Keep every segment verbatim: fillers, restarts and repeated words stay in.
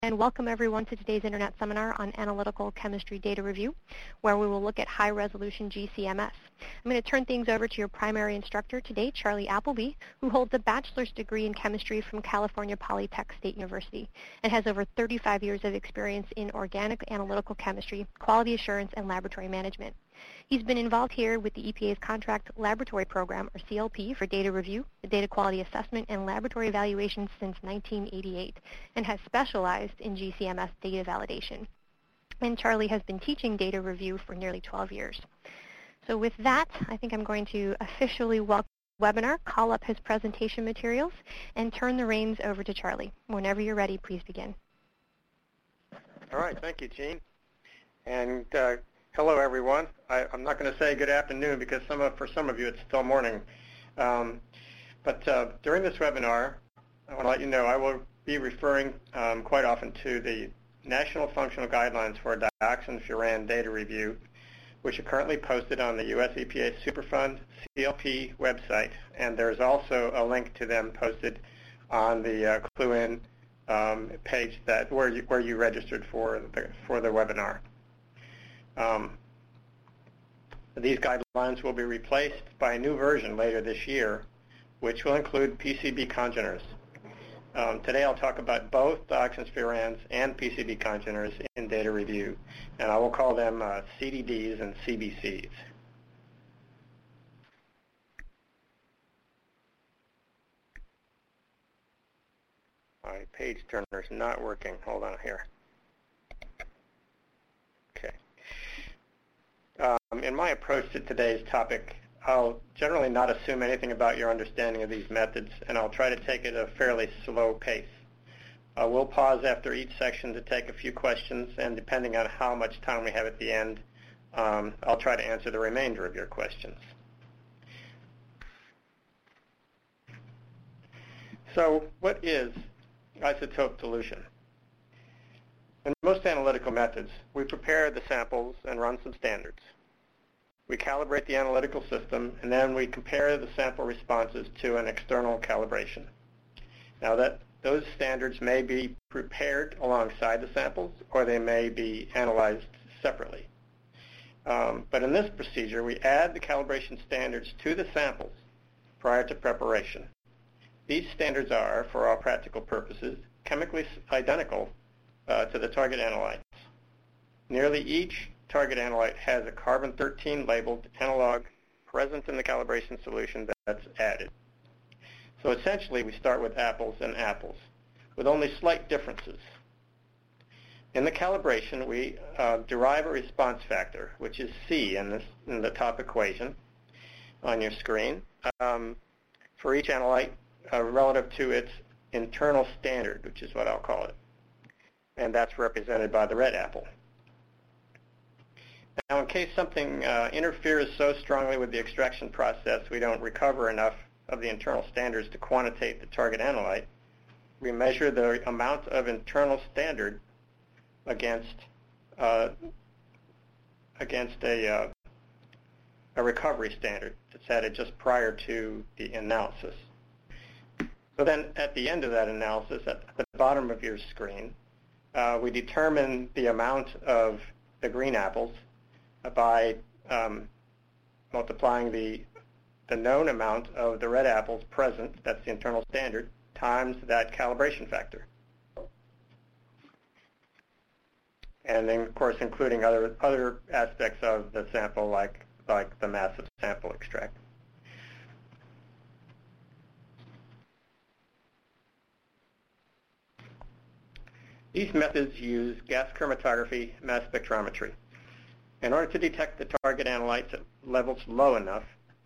And welcome everyone to today's Internet Seminar on Analytical Chemistry Data Review, where we will look at high-resolution G C M S. I'm going to turn things over to your primary instructor today, Charlie Appleby, who holds a bachelor's degree in chemistry from California Polytech State University and has over thirty-five years of experience in organic analytical chemistry, quality assurance, and laboratory management. He's been involved here with the E P A's Contract Laboratory Program, or C L P, for data review, the data quality assessment, and laboratory evaluation since nineteen eighty-eight, and has specialized in G C M S data validation. And Charlie has been teaching data review for nearly twelve years. So with that, I think I'm going to officially welcome the webinar, call up his presentation materials, and turn the reins over to Charlie. Whenever you're ready, please begin. All right, thank you, Jean. And uh, hello, everyone. I, I'm not going to say good afternoon because some of, for some of you it's still morning. Um, but uh, during this webinar, I want to let you know I will be referring um, quite often to the National Functional Guidelines for Dioxin Furan Data Review, which are currently posted on the U S E P A Superfund C L P website. And there's also a link to them posted on the uh, ClueIn um, page that where you, where you registered for the, for the webinar. Um, these guidelines will be replaced by a new version later this year, which will include P C B congeners. Um, today I'll talk about both dioxins, furans, and P C B congeners in data review, and I will call them uh, C D Ds and C B Cs. My page turner's not working. Hold on here. Okay. Um, in my approach to today's topic, I'll generally not assume anything about your understanding of these methods, and I'll try to take it at a fairly slow pace. I will pause after each section to take a few questions, and depending on how much time we have at the end, um, I'll try to answer the remainder of your questions. So what is isotope dilution? In most analytical methods, we prepare the samples and run some standards. We calibrate the analytical system, and then we compare the sample responses to an external calibration. Now, that those standards may be prepared alongside the samples, or they may be analyzed separately. Um, but in this procedure, we add the calibration standards to the samples prior to preparation. These standards are, for all practical purposes, chemically identical uh, to the target analytes. Nearly each target analyte has a carbon thirteen labeled analog present in the calibration solution that's added. So essentially, we start with apples and apples, with only slight differences. In the calibration, we uh, derive a response factor, which is C in, this, in the top equation on your screen, um, for each analyte uh, relative to its internal standard, which is what I'll call it. And that's represented by the red apple. Now, in case something uh, interferes so strongly with the extraction process we don't recover enough of the internal standards to quantitate the target analyte, we measure the amount of internal standard against uh, against a, uh, a recovery standard that's added just prior to the analysis. So then at the end of that analysis, at the bottom of your screen, uh, we determine the amount of the green apples by um, multiplying the, the known amount of the red apples present, that's the internal standard, times that calibration factor. And then, of course, including other, other aspects of the sample, like, like the mass of sample extract. These methods use gas chromatography, mass spectrometry. In order to detect the target analytes at levels low enough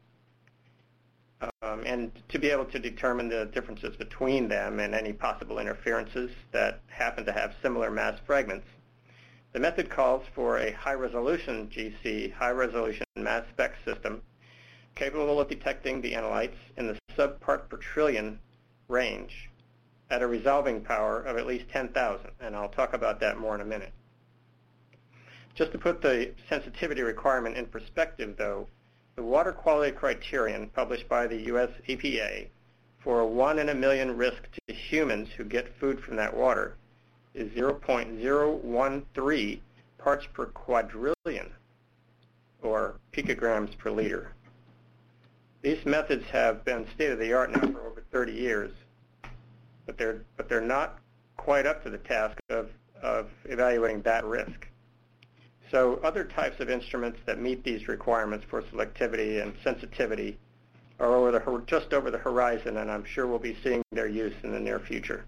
um, and to be able to determine the differences between them and any possible interferences that happen to have similar mass fragments, the method calls for a high-resolution G C, high-resolution mass spec system, capable of detecting the analytes in the subpart per trillion range at a resolving power of at least ten thousand, and I'll talk about that more in a minute. Just to put the sensitivity requirement in perspective, though, the water quality criterion published by the U S E P A for a one in a million risk to humans who get food from that water is zero point zero one three parts per quadrillion, or picograms per liter. These methods have been state-of-the-art now for over thirty years, but they're, but they're not quite up to the task of, of evaluating that risk. So other types of instruments that meet these requirements for selectivity and sensitivity are over the, just over the horizon, and I'm sure we'll be seeing their use in the near future.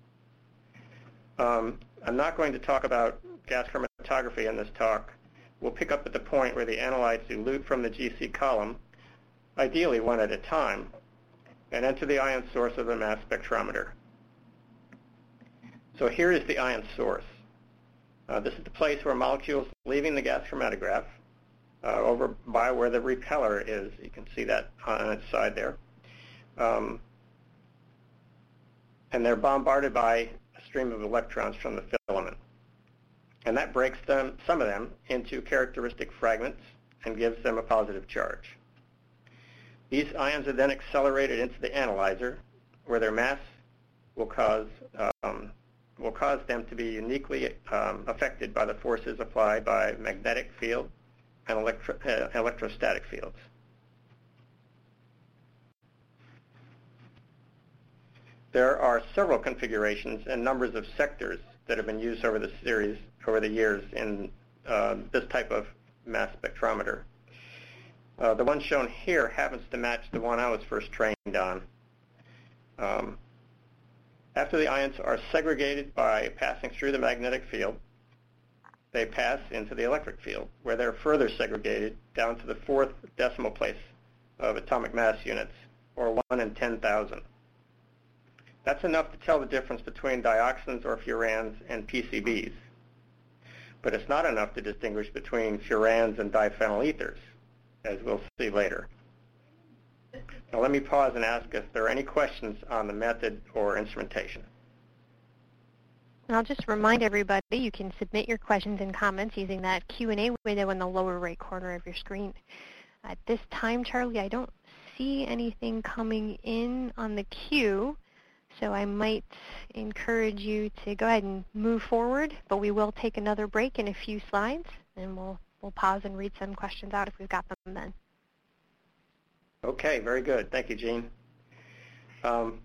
Um, I'm not going to talk about gas chromatography in this talk. We'll pick up at the point where the analytes elute from the G C column, ideally one at a time, and enter the ion source of the mass spectrometer. So here is the ion source. Uh, this is the place where molecules leaving the gas chromatograph uh, over by where the repeller is. You can see that on its side there. Um, and they're bombarded by a stream of electrons from the filament. And that breaks them, some of them into characteristic fragments and gives them a positive charge. These ions are then accelerated into the analyzer, where their mass will cause um, will cause them to be uniquely um, affected by the forces applied by magnetic field and electro uh, electrostatic fields. There are several configurations and numbers of sectors that have been used over the series, over the years in uh, this type of mass spectrometer. Uh, the one shown here happens to match the one I was first trained on. Um, After the ions are segregated by passing through the magnetic field, they pass into the electric field, where they're further segregated down to the fourth decimal place of atomic mass units, or one in ten thousand. That's enough to tell the difference between dioxins or furans and P C Bs. But it's not enough to distinguish between furans and diphenyl ethers, as we'll see later. Now let me pause and ask if there are any questions on the method or instrumentation. And I'll just remind everybody you can submit your questions and comments using that Q and A window in the lower right corner of your screen. At this time, Charlie, I don't see anything coming in on the queue, so I might encourage you to go ahead and move forward, but we will take another break in a few slides, and we'll, we'll pause and read some questions out if we've got them then. Okay, very good. Thank you, Jean. Um,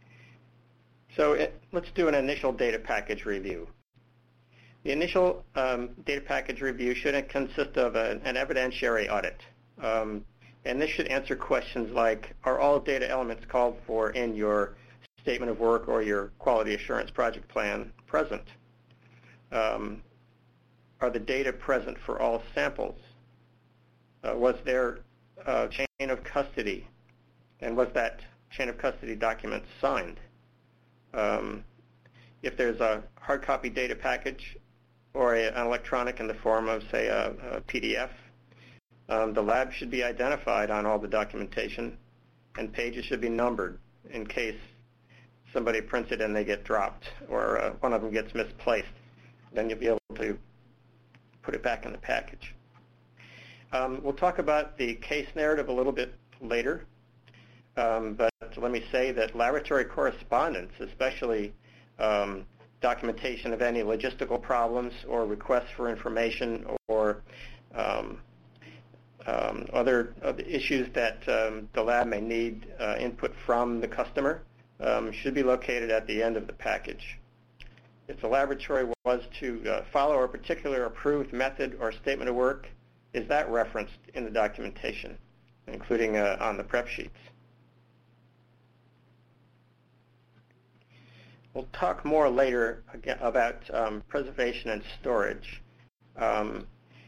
so it, let's do an initial data package review. The initial um, data package review should consist of a, an evidentiary audit. Um, and this should answer questions like, are all data elements called for in your statement of work or your quality assurance project plan present? Um, are the data present for all samples? Uh, was there a chain of custody, and was that chain of custody document signed? Um, if there's a hard copy data package or a, an electronic in the form of, say, a, a P D F, um, the lab should be identified on all the documentation, and pages should be numbered in case somebody prints it and they get dropped, or uh, one of them gets misplaced. Then you'll be able to put it back in the package. Um, we'll talk about the case narrative a little bit later, um, but let me say that laboratory correspondence, especially um, documentation of any logistical problems or requests for information or um, um, other, other issues that um, the lab may need uh, input from the customer, um, should be located at the end of the package. If the laboratory was to uh, follow a particular approved method or statement of work, is that referenced in the documentation, including uh, on the prep sheets? We'll talk more later again about um, preservation and storage. Um,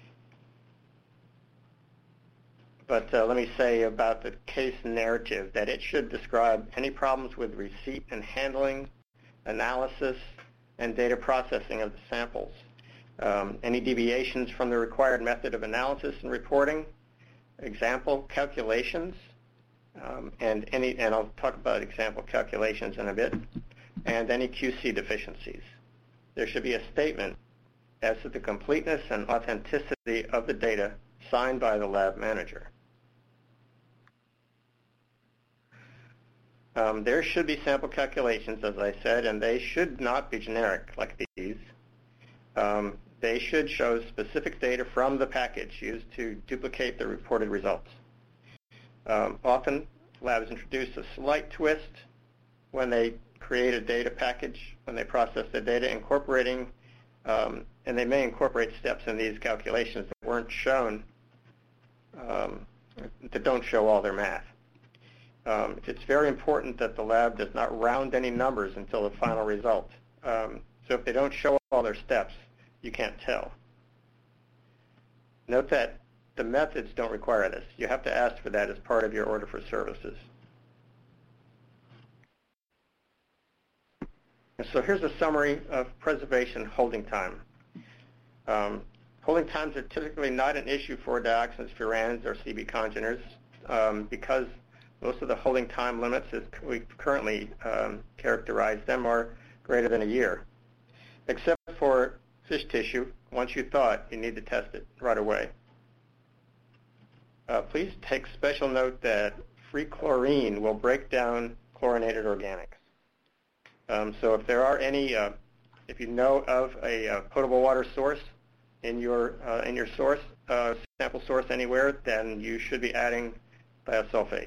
but uh, let me say about the case narrative that it should describe any problems with receipt and handling, analysis, and data processing of the samples. Um, any deviations from the required method of analysis and reporting, example calculations, um, and any, and I'll talk about example calculations in a bit, and any Q C deficiencies. There should be a statement as to the completeness and authenticity of the data signed by the lab manager. Um, there should be sample calculations, as I said, and they should not be generic like these. Um, they should show specific data from the package used to duplicate the reported results. Um, often, labs introduce a slight twist when they create a data package, when they process the data, incorporating, um, and they may incorporate steps in these calculations that weren't shown, um, that don't show all their math. Um, it's very important that the lab does not round any numbers until the final result. Um, so if they don't show all their steps, you can't tell. Note that the methods don't require this. You have to ask for that as part of your order for services. And so here's a summary of preservation holding time. Um, holding times are typically not an issue for dioxins, furans, or C B congeners um, because most of the holding time limits, as we currently um, characterize them, are greater than a year. Except for fish tissue, once you thaw it, you need to test it right away. Uh, please take special note that free chlorine will break down chlorinated organics. Um, so if there are any, uh, if you know of a uh, potable water source in your uh, in your source uh, sample source anywhere, then you should be adding thiosulfate.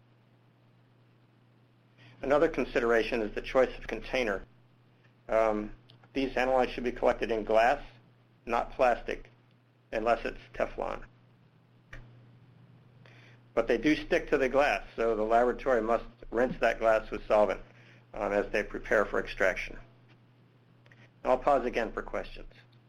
Another consideration is the choice of container. Um, these analytes should be collected in glass, not plastic, unless it's Teflon. But they do stick to the glass, so the laboratory must rinse that glass with solvent um, as they prepare for extraction. I'll pause again for questions.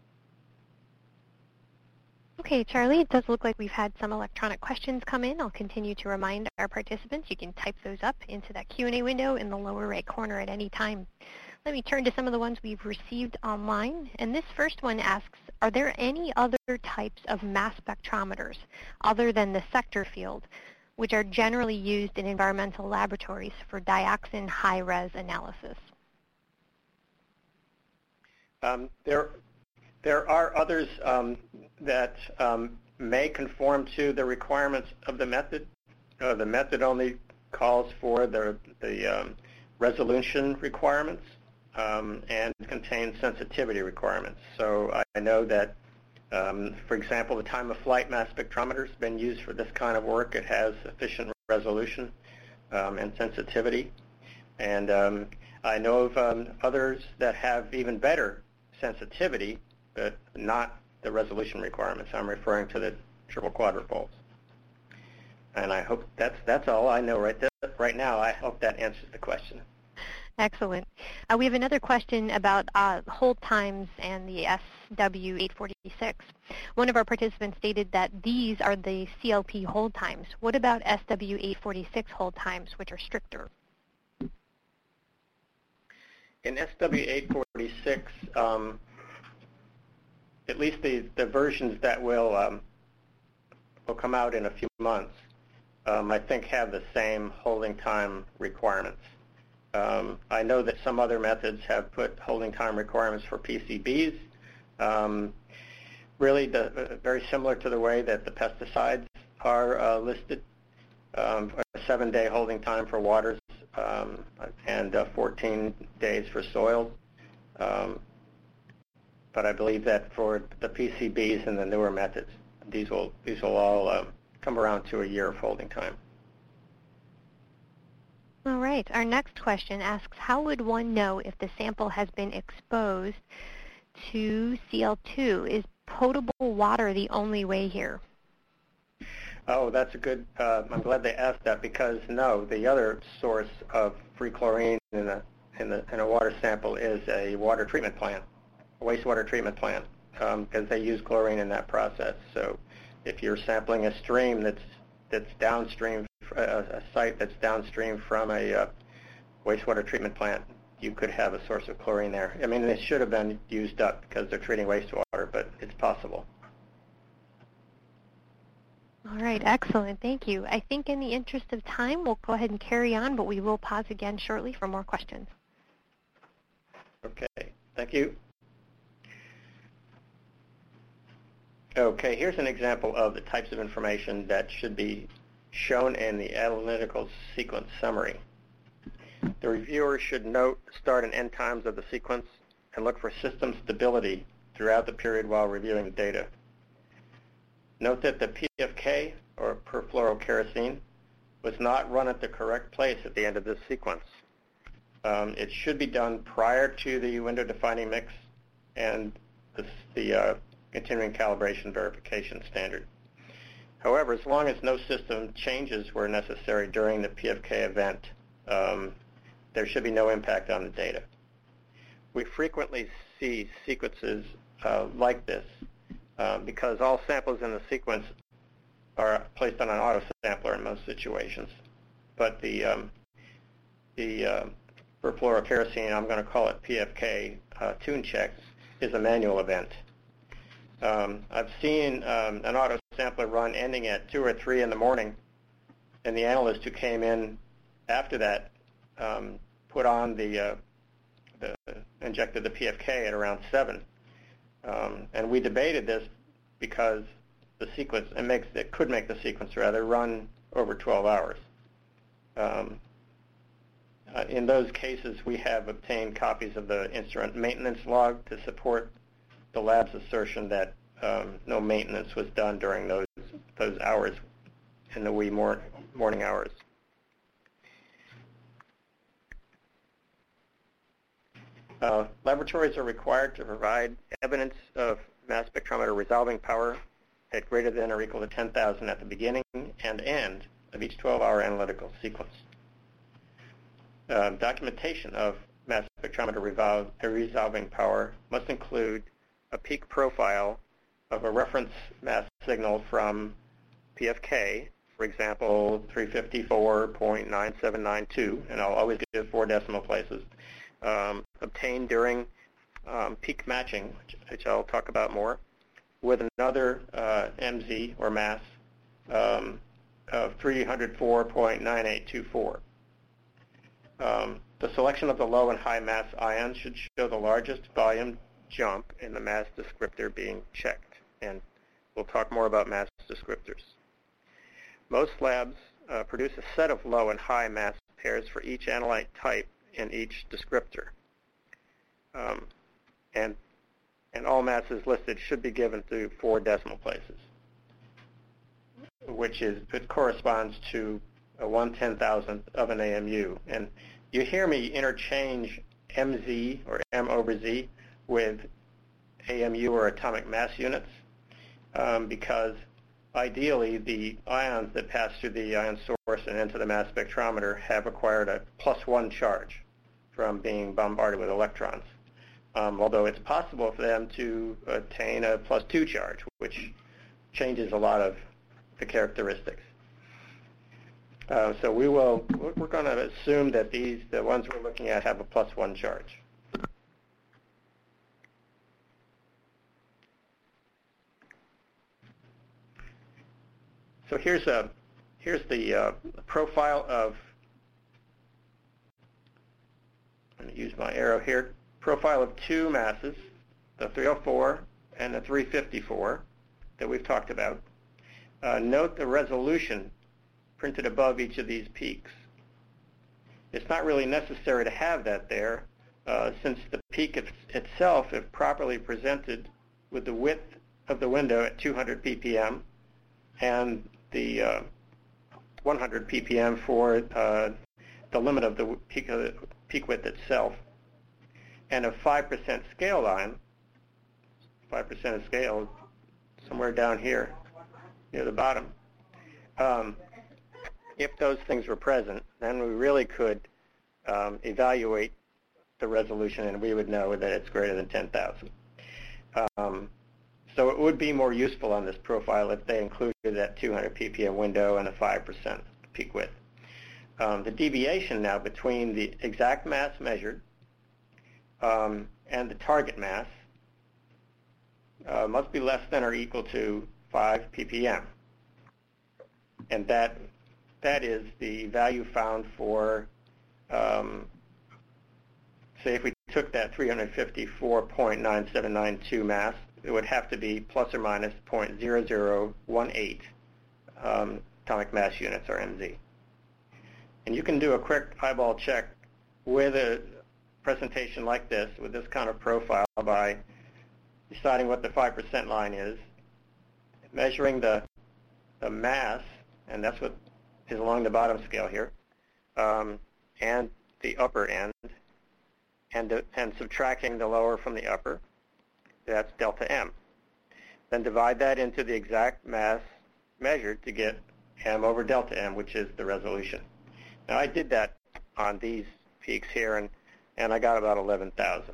Okay, Charlie, it does look like we've had some electronic questions come in. I'll continue to remind our participants you can type those up into that Q and A window in the lower right corner at any time. Let me turn to some of the ones we've received online. And this first one asks, are there any other types of mass spectrometers other than the sector field, which are generally used in environmental laboratories for dioxin high-res analysis? Um, there There are others um, that um, may conform to the requirements of the method. Uh, the method only calls for the, the um, resolution requirements um, and contains sensitivity requirements. So I know that, um, for example, the time of flight mass spectrometer has been used for this kind of work. It has sufficient resolution um, and sensitivity. And um, I know of um, others that have even better sensitivity, but not the resolution requirements. I'm referring to the triple quadrupoles. And I hope that's that's all I know right there, right now. I hope that answers the question. Excellent. Uh, we have another question about uh, hold times and the S W eight forty-six. One of our participants stated that these are the C L P hold times. What about S W eight forty-six hold times, which are stricter? In S W eight forty-six, um, at least the, the versions that will um, will come out in a few months, um, I think have the same holding time requirements. Um, I know that some other methods have put holding time requirements for P C Bs, um, really the, uh, very similar to the way that the pesticides are uh, listed, um, a seven-day holding time for waters um, and uh, fourteen days for soils. Um, But I believe that for the P C Bs and the newer methods, these will these will all uh, come around to a year of holding time. All right. Our next question asks, how would one know if the sample has been exposed to C L two? Is potable water the only way here? Oh, that's a good, uh, I'm glad they asked that, because no, the other source of free chlorine in a, in, the, in a water sample is a water treatment plant, a wastewater treatment plant, because um, they use chlorine in that process. So if you're sampling a stream that's, that's downstream, uh, a site that's downstream from a uh, wastewater treatment plant, you could have a source of chlorine there. I mean, it should have been used up because they're treating wastewater, but it's possible. All right, excellent. Thank you. I think in the interest of time, we'll go ahead and carry on, but we will pause again shortly for more questions. Okay, thank you. Okay, here's an example of the types of information that should be shown in the analytical sequence summary. The reviewer should note the start and end times of the sequence and look for system stability throughout the period while reviewing the data. Note that the P F K, or perfluorokerosene, was not run at the correct place at the end of this sequence. Um, it should be done prior to the window-defining mix and the, the uh, continuing calibration verification standard. However, as long as no system changes were necessary during the P F K event, um, there should be no impact on the data. We frequently see sequences uh, like this uh, because all samples in the sequence are placed on an auto-sampler in most situations. But the, um, the uh, perfluorokerosene, I'm going to call it P F K uh, tune checks, is a manual event. Um, I've seen um, an auto-sampler run ending at two or three in the morning, and the analyst who came in after that um, put on the, uh, the, injected the P F K at around seven. Um, and we debated this because the sequence, it, makes, it could make the sequence rather run over twelve hours. Um, uh, in those cases, we have obtained copies of the instrument maintenance log to support the lab's assertion that um, no maintenance was done during those those hours in the wee mor morning hours. Uh, laboratories are required to provide evidence of mass spectrometer resolving power at greater than or equal to ten thousand at the beginning and end of each twelve hour analytical sequence. Uh, documentation of mass spectrometer revol resolving power must include a peak profile of a reference mass signal from P F K, for example, three fifty-four point nine seven nine two, and I'll always give four decimal places, um, obtained during um, peak matching, which, which I'll talk about more, with another uh, M Z or mass um, of three hundred four point nine eight two four. Um, the selection of the low and high mass ions should show the largest volume jump in the mass descriptor being checked, and we'll talk more about mass descriptors. Most labs uh, produce a set of low and high mass pairs for each analyte type in each descriptor, um, and and all masses listed should be given through four decimal places, which is it corresponds to a one ten thousandth of an A M U. And you hear me interchange M Z or M over Z with A M U or atomic mass units um, because ideally the ions that pass through the ion source and into the mass spectrometer have acquired a plus one charge from being bombarded with electrons, um, although it's possible for them to attain a plus two charge, which changes a lot of the characteristics. Uh, so we will, we're going to assume that these, the ones we're looking at, have a plus one charge. So here's a here's the uh, profile of. I'm going to use my arrow here. Profile of two masses, the three oh four and the three fifty-four, that we've talked about. Uh, note the resolution printed above each of these peaks. It's not really necessary to have that there, uh, since the peak it, itself, if properly presented with the width of the window at two hundred p p m and the uh, one hundred p p m for uh, the limit of the peak, of the peak width itself, and a five percent scale line, five percent of scale somewhere down here near the bottom. Um, if those things were present, then we really could um, evaluate the resolution, and we would know that it's greater than ten thousand. Um, So it would be more useful on this profile if they included that two hundred p p m window and a five percent peak width. Um, the deviation now between the exact mass measured um, and the target mass uh, must be less than or equal to five p p m. And that, that is the value found for, um, say if we took that three hundred fifty-four point nine seven nine two mass, it would have to be plus or minus zero point zero zero one eight um, atomic mass units, or M Z. And you can do a quick eyeball check with a presentation like this, with this kind of profile, by deciding what the five percent line is, measuring the, the mass, and that's what is along the bottom scale here, um, and the upper end, and, the, and subtracting the lower from the upper. That's delta M. Then divide that into the exact mass measured to get M over delta M, which is the resolution. Now, I did that on these peaks here, and, and I got about eleven thousand.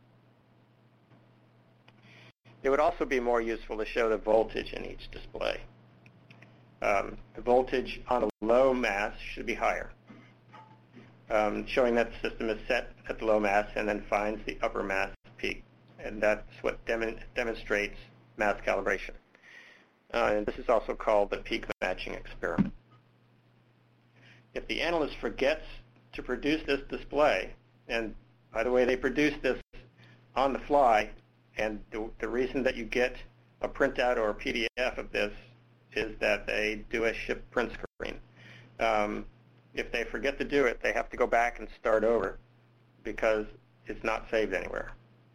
It would also be more useful to show the voltage in each display. Um, the voltage on a low mass should be higher, um, showing that the system is set at the low mass and then finds the upper mass peak. And that's what dem demonstrates mass calibration. Uh, and this is also called the peak matching experiment. If the analyst forgets to produce this display, and by the way, they produce this on the fly, and the, the reason that you get a printout or a P D F of this is that they do a ship print screen. Um, if they forget to do it, they have to go back and start over because it's not saved anywhere.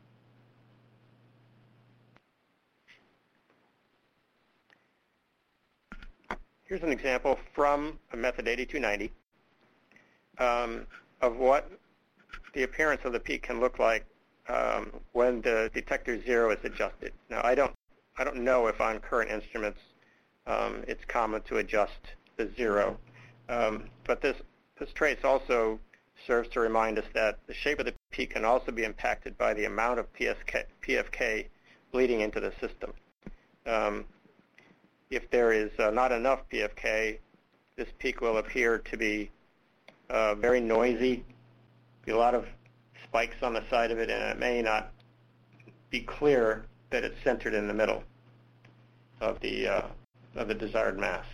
Here's an example from a method eighty-two ninety um, of what the appearance of the peak can look like um, when the detector zero is adjusted. Now, I don't, I don't know if on current instruments um, it's common to adjust the zero, um, but this, this trace also serves to remind us that the shape of the peak can also be impacted by the amount of P F K bleeding into the system. Um, If there is uh, not enough P F K, this peak will appear to be uh, very noisy, be a lot of spikes on the side of it, and it may not be clear that it's centered in the middle of the, uh, of the desired mass.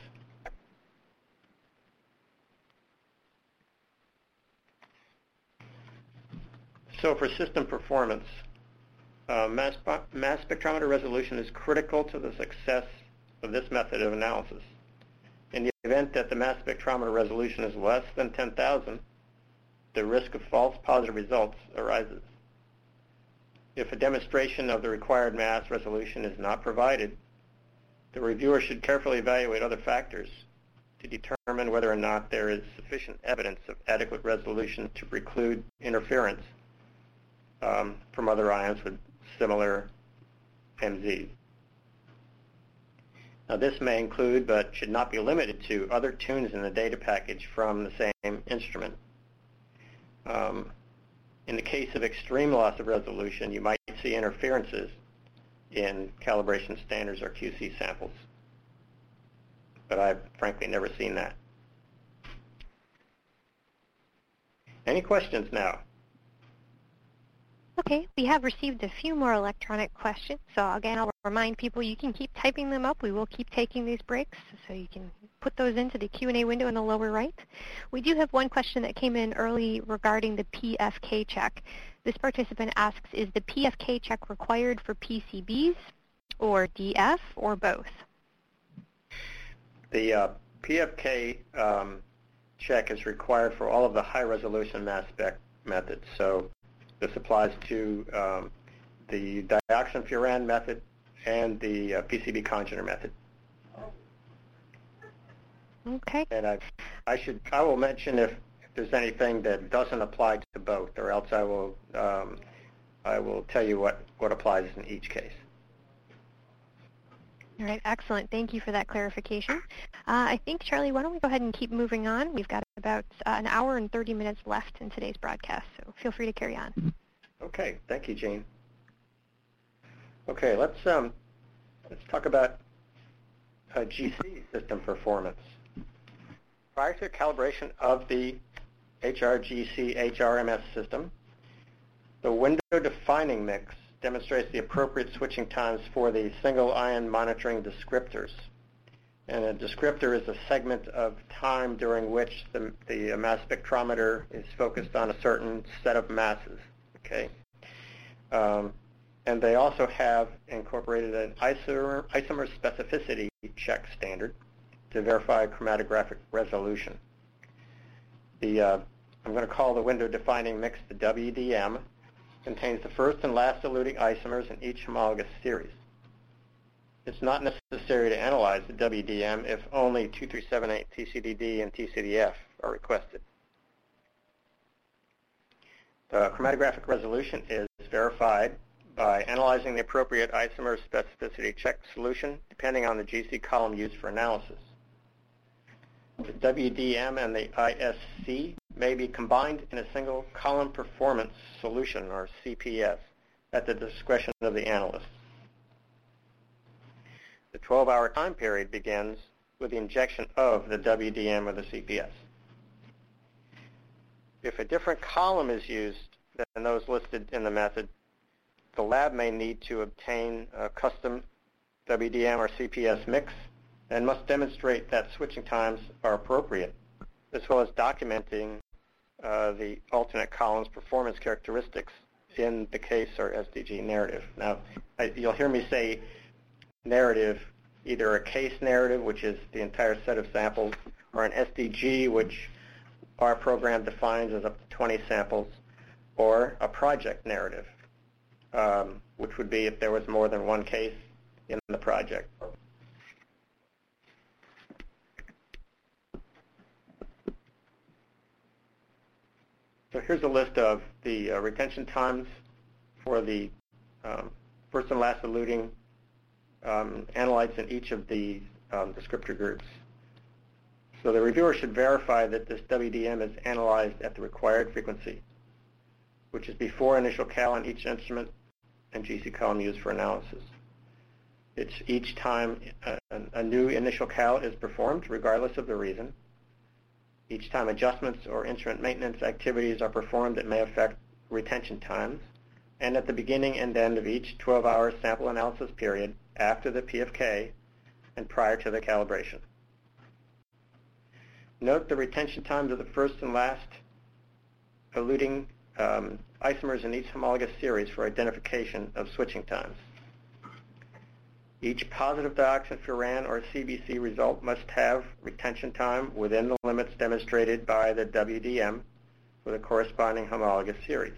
So for system performance, uh, mass, mass spectrometer resolution is critical to the success of this method of analysis. In the event that the mass spectrometer resolution is less than ten thousand, the risk of false positive results arises. If a demonstration of the required mass resolution is not provided, the reviewer should carefully evaluate other factors to determine whether or not there is sufficient evidence of adequate resolution to preclude interference um, from other ions with similar M Zs. Now, this may include, but should not be limited to, other tunes in the data package from the same instrument. Um, in the case of extreme loss of resolution, you might see interferences in calibration standards or Q C samples. But I've frankly never seen that. Any questions now? Okay, we have received a few more electronic questions. So again, I'll remind people you can keep typing them up. We will keep taking these breaks, so you can put those into the Q and A window in the lower right. We do have one question that came in early regarding the P F K check. This participant asks, is the P F K check required for P C Bs or D F or both? The uh, P F K um, check is required for all of the high-resolution mass spec methods. So this applies to um, the dioxin-furan method and the uh, P C B congener method. Okay. And I, I should, I will mention if, if there's anything that doesn't apply to both, or else I will, um, I will tell you what what applies in each case. All right, excellent. Thank you for that clarification. Uh, I think, Charlie, why don't we go ahead and keep moving on? We've got about uh, an hour and thirty minutes left in today's broadcast, so feel free to carry on. Okay, thank you, Jean. Okay, let's um, let's talk about uh, G C system performance. Prior to calibration of the H R G C H R M S system, the window defining mix demonstrates the appropriate switching times for the single ion monitoring descriptors. And a descriptor is a segment of time during which the, the mass spectrometer is focused on a certain set of masses. Okay, um, and they also have incorporated an isomer, isomer specificity check standard to verify chromatographic resolution. The uh, I'm going to call the window defining mix the W D M, contains the first and last eluting isomers in each homologous series. It's not necessary to analyze the W D M if only two three seven eight T C D D and T C D F are requested. The chromatographic resolution is verified by analyzing the appropriate isomer specificity check solution depending on the G C column used for analysis. The W D M and the I S C may be combined in a single column performance solution, or C P S, at the discretion of the analyst. The twelve hour time period begins with the injection of the W D M or the C P S. If a different column is used than those listed in the method, the lab may need to obtain a custom W D M or C P S mix and must demonstrate that switching times are appropriate, as well as documenting uh, the alternate column's performance characteristics in the case or S D G narrative. Now, I, you'll hear me say narrative, either a case narrative, which is the entire set of samples, or an S D G, which our program defines as up to twenty samples, or a project narrative, um, which would be if there was more than one case in the project. So here's a list of the uh, retention times for the um, first and last eluting um, analytes in each of the um, descriptor groups. So the reviewer should verify that this W D M is analyzed at the required frequency, which is before initial cal on each instrument and G C column used for analysis. It's each time a, a new initial cal is performed, regardless of the reason. Each time adjustments or instrument maintenance activities are performed that may affect retention times, and at the beginning and end of each twelve hour sample analysis period after the P F K and prior to the calibration. Note the retention times of the first and last eluting um, isomers in each homologous series for identification of switching times. Each positive dioxinfuran or C B C result must have retention time within the limits demonstrated by the W D M for the corresponding homologous series.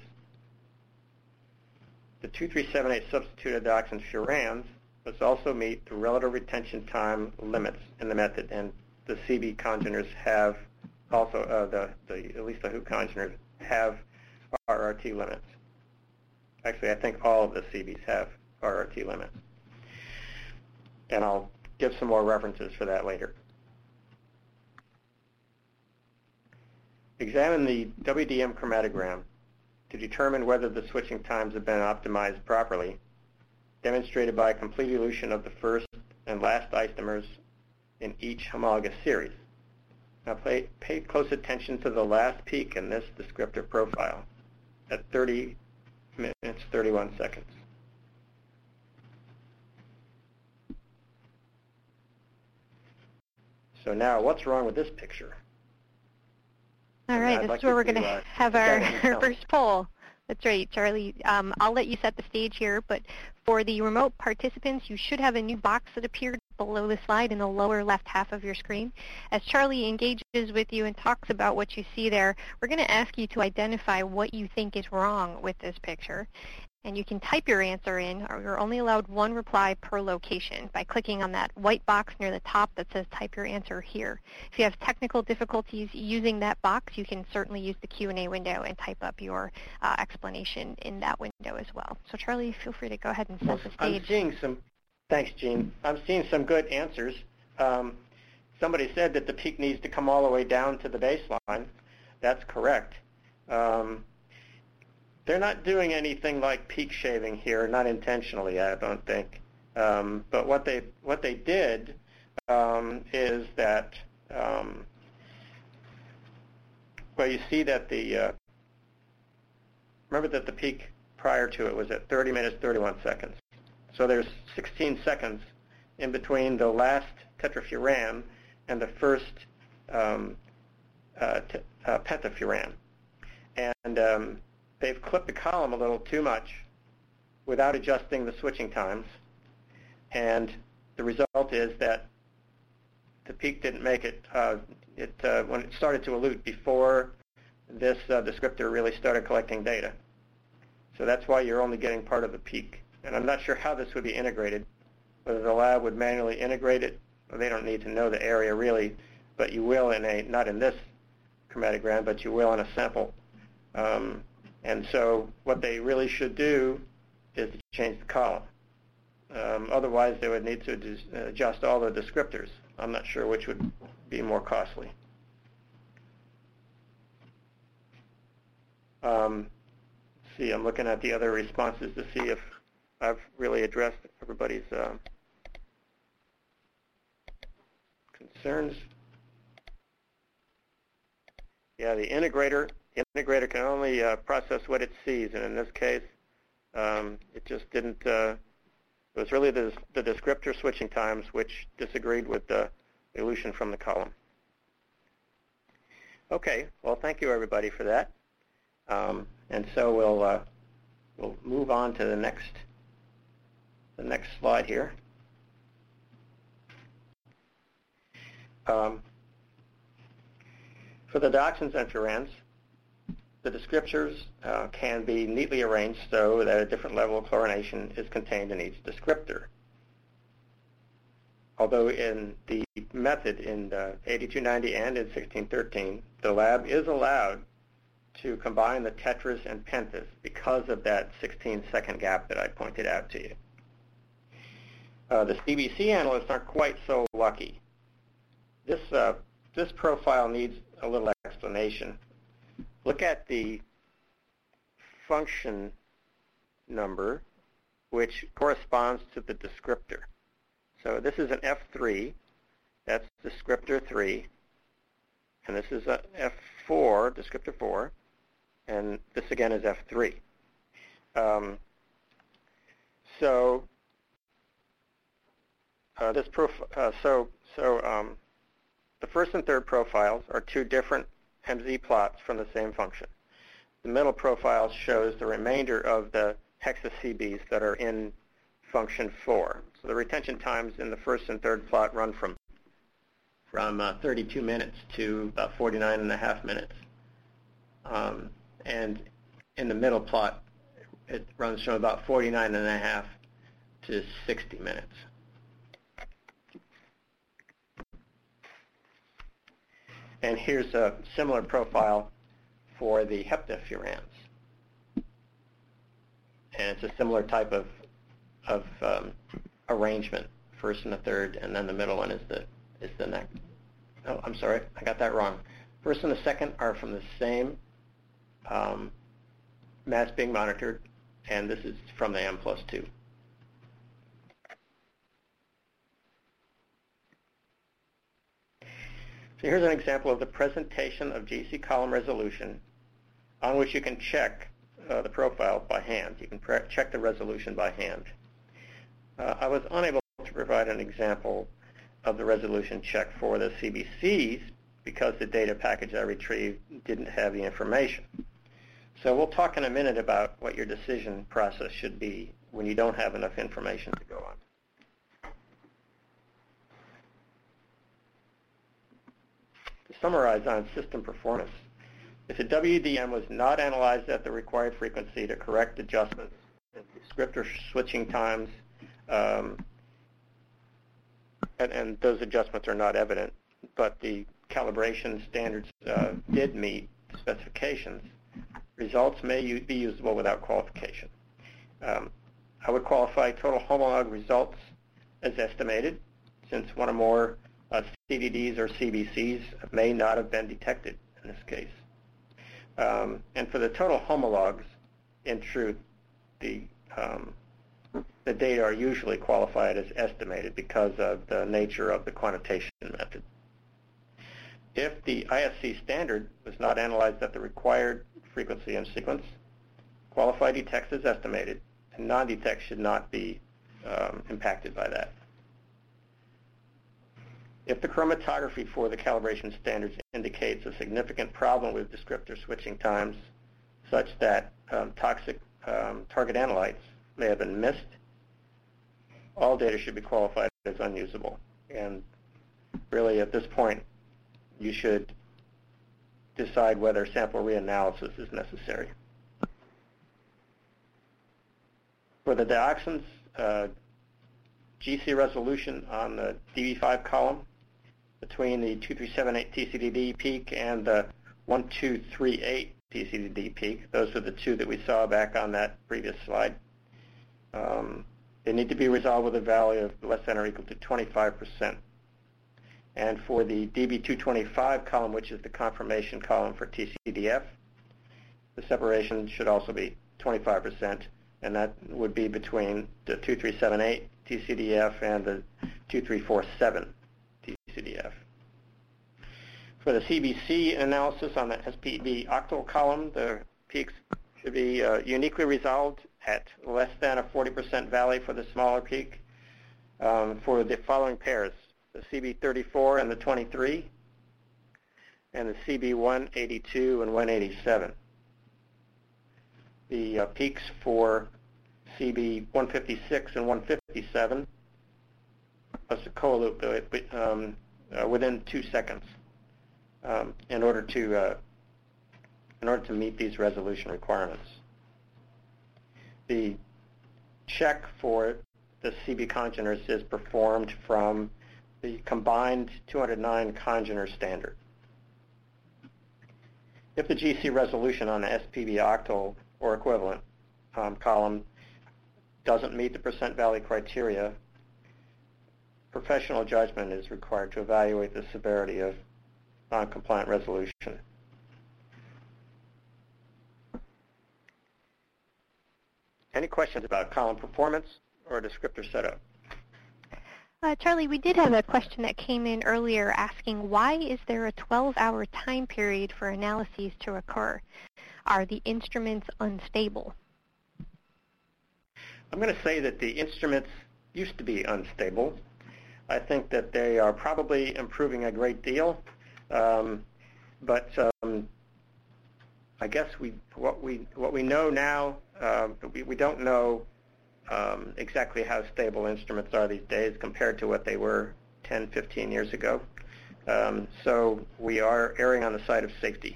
The two three seven eight substituted dioxinfurans must also meet the relative retention time limits in the method, and the C B congeners have also, uh, the, the, at least the W H O congeners have R R T limits. Actually, I think all of the C Bs have R R T limits. And I'll give some more references for that later. Examine the W D M chromatogram to determine whether the switching times have been optimized properly, demonstrated by complete elution of the first and last isomers in each homologous series. Now pay, pay close attention to the last peak in this descriptor profile at thirty minutes, thirty-one seconds. So now, what's wrong with this picture? All right, this like is where we're going to uh, have our, our first poll. That's right, Charlie. Um, I'll let you set the stage here, but for the remote participants, you should have a new box that appeared below the slide in the lower left half of your screen. As Charlie engages with you and talks about what you see there, we're going to ask you to identify what you think is wrong with this picture. And you can type your answer in, or you're only allowed one reply per location by clicking on that white box near the top that says type your answer here. If you have technical difficulties using that box, you can certainly use the Q and A window and type up your uh, explanation in that window as well. So Charlie, feel free to go ahead and set the stage. I'm seeing some, thanks Jean, I'm seeing some good answers. Um, somebody said that the peak needs to come all the way down to the baseline. That's correct. Um, They're not doing anything like peak shaving here, not intentionally, I don't think. Um, but what they what they did um, is that, um, well, you see that the uh, remember that the peak prior to it was at thirty minutes, thirty-one seconds. So there's sixteen seconds in between the last tetrafuran and the first um, uh, t uh, pentafuran, and um, they've clipped the column a little too much without adjusting the switching times, and the result is that the peak didn't make it. Uh, it uh, when it started to elute before this uh, descriptor really started collecting data. So that's why you're only getting part of the peak. And I'm not sure how this would be integrated, whether the lab would manually integrate it. Well, they don't need to know the area really, but you will in a, not in this chromatogram, but you will in a sample. Um, and so what they really should do is to change the column. Um, otherwise, they would need to adjust all the descriptors. I'm not sure which would be more costly. Um, see, I'm looking at the other responses to see if I've really addressed everybody's uh, concerns. Yeah, the integrator, the integrator can only uh, process what it sees, and in this case, um, it just didn't. Uh, it was really the, the descriptor switching times which disagreed with the elution from the column. Okay, well, thank you everybody for that. Um, and so we'll uh, we'll move on to the next the next slide here. Um, for the dioxins and furans, the descriptors uh, can be neatly arranged so that a different level of chlorination is contained in each descriptor. Although in the method in uh, eighty-two ninety and in sixteen thirteen, the lab is allowed to combine the tetras and pentas because of that sixteen second gap that I pointed out to you. Uh, the C B C analysts aren't quite so lucky. This, uh, this profile needs a little explanation. Look at the function number, which corresponds to the descriptor. So this is an F three, that's descriptor three, and this is a F four, descriptor four, and this again is F three. Um, so uh, this prof uh, so so um, the first and third profiles are two different M Z plots from the same function. The middle profile shows the remainder of the hexa C Bs that are in function four. So the retention times in the first and third plot run from from uh, thirty-two minutes to about forty-nine and a half minutes. Um, and in the middle plot, it runs from about forty-nine and a half to sixty minutes. And here's a similar profile for the heptafurans. And it's a similar type of, of um, arrangement, first and the third, and then the middle one is the, is the next. Oh, I'm sorry, I got that wrong. First and the second are from the same um, mass being monitored, and this is from the M plus two. So here's an example of the presentation of G C column resolution on which you can check uh, the profile by hand. You can check the resolution by hand. Uh, I was unable to provide an example of the resolution check for the C B Cs because the data package I retrieved didn't have the information. So we'll talk in a minute about what your decision process should be when you don't have enough information to go on. To summarize on system performance, if the W D M was not analyzed at the required frequency to correct adjustments in descriptor switching times, um, and, and those adjustments are not evident, but the calibration standards uh, did meet specifications, results may be usable without qualification. Um, I would qualify total homolog results as estimated, since one or more uh, C D Ds or C B Cs may not have been detected in this case. Um, and for the total homologs, in truth, the, um, the data are usually qualified as estimated because of the nature of the quantitation method. If the I S C standard was not analyzed at the required frequency and sequence, qualify detects as estimated, and non-detect should not be um, impacted by that. If the chromatography for the calibration standards indicates a significant problem with descriptor switching times, such that um, toxic um, target analytes may have been missed, all data should be qualified as unusable. And really, at this point, you should decide whether sample reanalysis is necessary. For the dioxins, uh, G C resolution on the D B five column between the two three seven eight T C D D peak and the one two three eight T C D D peak. Those are the two that we saw back on that previous slide. Um, they need to be resolved with a value of less than or equal to twenty-five percent. And for the D B two twenty-five column, which is the confirmation column for T C D F, the separation should also be twenty-five percent, and that would be between the two three seven eight T C D F and the two three four seven T C D F. For the C B C analysis on the S P B octal column, the peaks should be uh, uniquely resolved at less than a forty percent value for the smaller peak um, for the following pairs: the C B thirty-four and the twenty-three, and the C B one eighty-two and one eighty-seven. The uh, peaks for C B one fifty-six and one fifty-seven, plus the co-loop uh, um, uh, within two seconds um, in order to uh, in order to meet these resolution requirements. The check for the C B congeners is performed from the combined two hundred nine congener standard. If the G C resolution on the S P B octal or equivalent um, column doesn't meet the percent value criteria, professional judgment is required to evaluate the severity of non-compliant resolution. Any questions about column performance or descriptor setup? Uh, Charlie, we did have a question that came in earlier asking, why is there a twelve hour time period for analyses to occur? Are the instruments unstable? I'm going to say that the instruments used to be unstable. I think that they are probably improving a great deal, um, but um, I guess we what we what we know now, uh, we, we don't know um, exactly how stable instruments are these days compared to what they were ten, fifteen years ago. Um, so we are erring on the side of safety.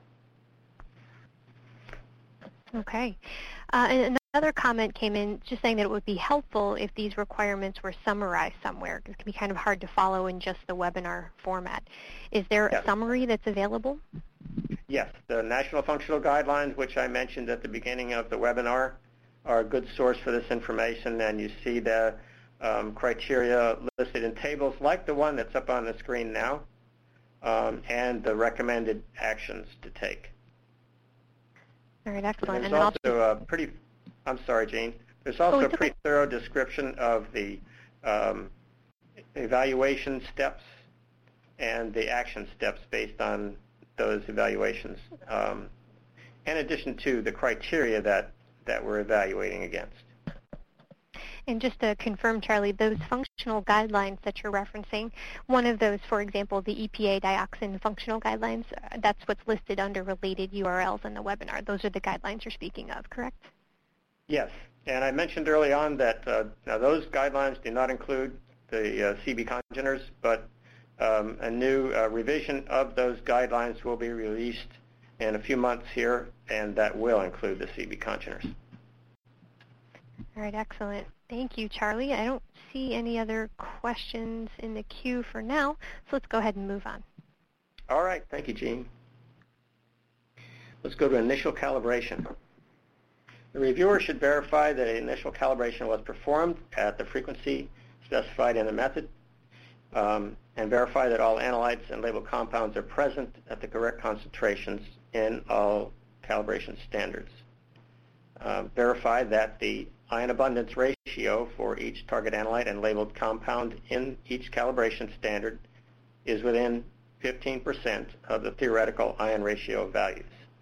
Okay. Uh, and another comment came in just saying that it would be helpful if these requirements were summarized somewhere. It can be kind of hard to follow in just the webinar format. Is there Yes. a summary that's available? Yes, the National Functional Guidelines, which I mentioned at the beginning of the webinar, are a good source for this information, and you see the um, criteria listed in tables like the one that's up on the screen now, um, and the recommended actions to take. All right, excellent. There's and also also, a pretty, I'm sorry, Jean. There's also oh, a pretty okay. thorough description of the um, evaluation steps and the action steps based on those evaluations, um, in addition to the criteria that, that we're evaluating against. And just to confirm, Charlie, those functional guidelines that you're referencing, one of those, for example, the E P A dioxin functional guidelines, uh, that's what's listed under related U R Ls in the webinar. Those are the guidelines you're speaking of, correct? Yes, and I mentioned early on that uh, now those guidelines do not include the uh, C B congeners, but um, a new uh, revision of those guidelines will be released in a few months here, and that will include the C B congeners. All right, excellent. Thank you, Charlie. I don't see any other questions in the queue for now, so let's go ahead and move on. All right, thank you, Jean. Let's go to initial calibration. The reviewer should verify that an initial calibration was performed at the frequency specified in the method, um, and verify that all analytes and labeled compounds are present at the correct concentrations in all calibration standards. Uh, verify that the ion abundance ratio for each target analyte and labeled compound in each calibration standard is within fifteen percent of the theoretical ion ratio values.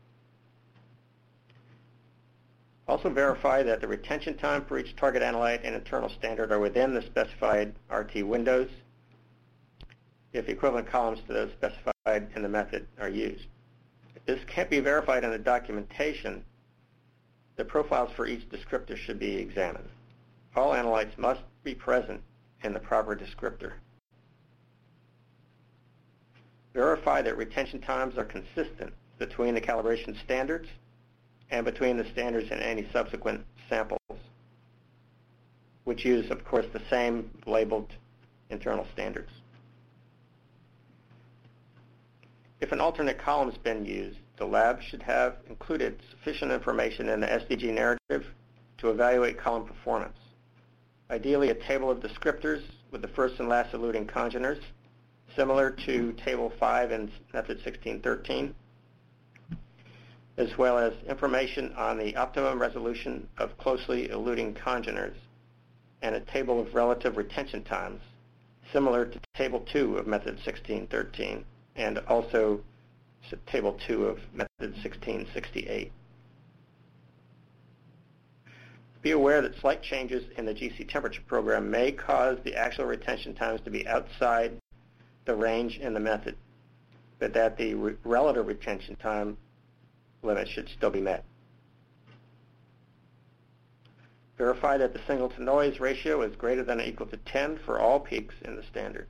Also verify that the retention time for each target analyte and internal standard are within the specified R T windows if equivalent columns to those specified in the method are used. If this can't be verified in the documentation, the profiles for each descriptor should be examined. All analytes must be present in the proper descriptor. Verify that retention times are consistent between the calibration standards and between the standards and any subsequent samples, which use, of course, the same labeled internal standards. If an alternate column has been used, the lab should have included sufficient information in the S D G narrative to evaluate column performance. Ideally, a table of descriptors with the first and last eluting congeners, similar to Table five in Method sixteen thirteen, as well as information on the optimum resolution of closely eluting congeners, and a table of relative retention times, similar to Table two of Method sixteen thirteen, and also Table two of Method sixteen sixty-eight. Be aware that slight changes in the G C temperature program may cause the actual retention times to be outside the range in the method, but that the re relative retention time limit should still be met. Verify that the signal-to-noise ratio is greater than or equal to ten for all peaks in the standards.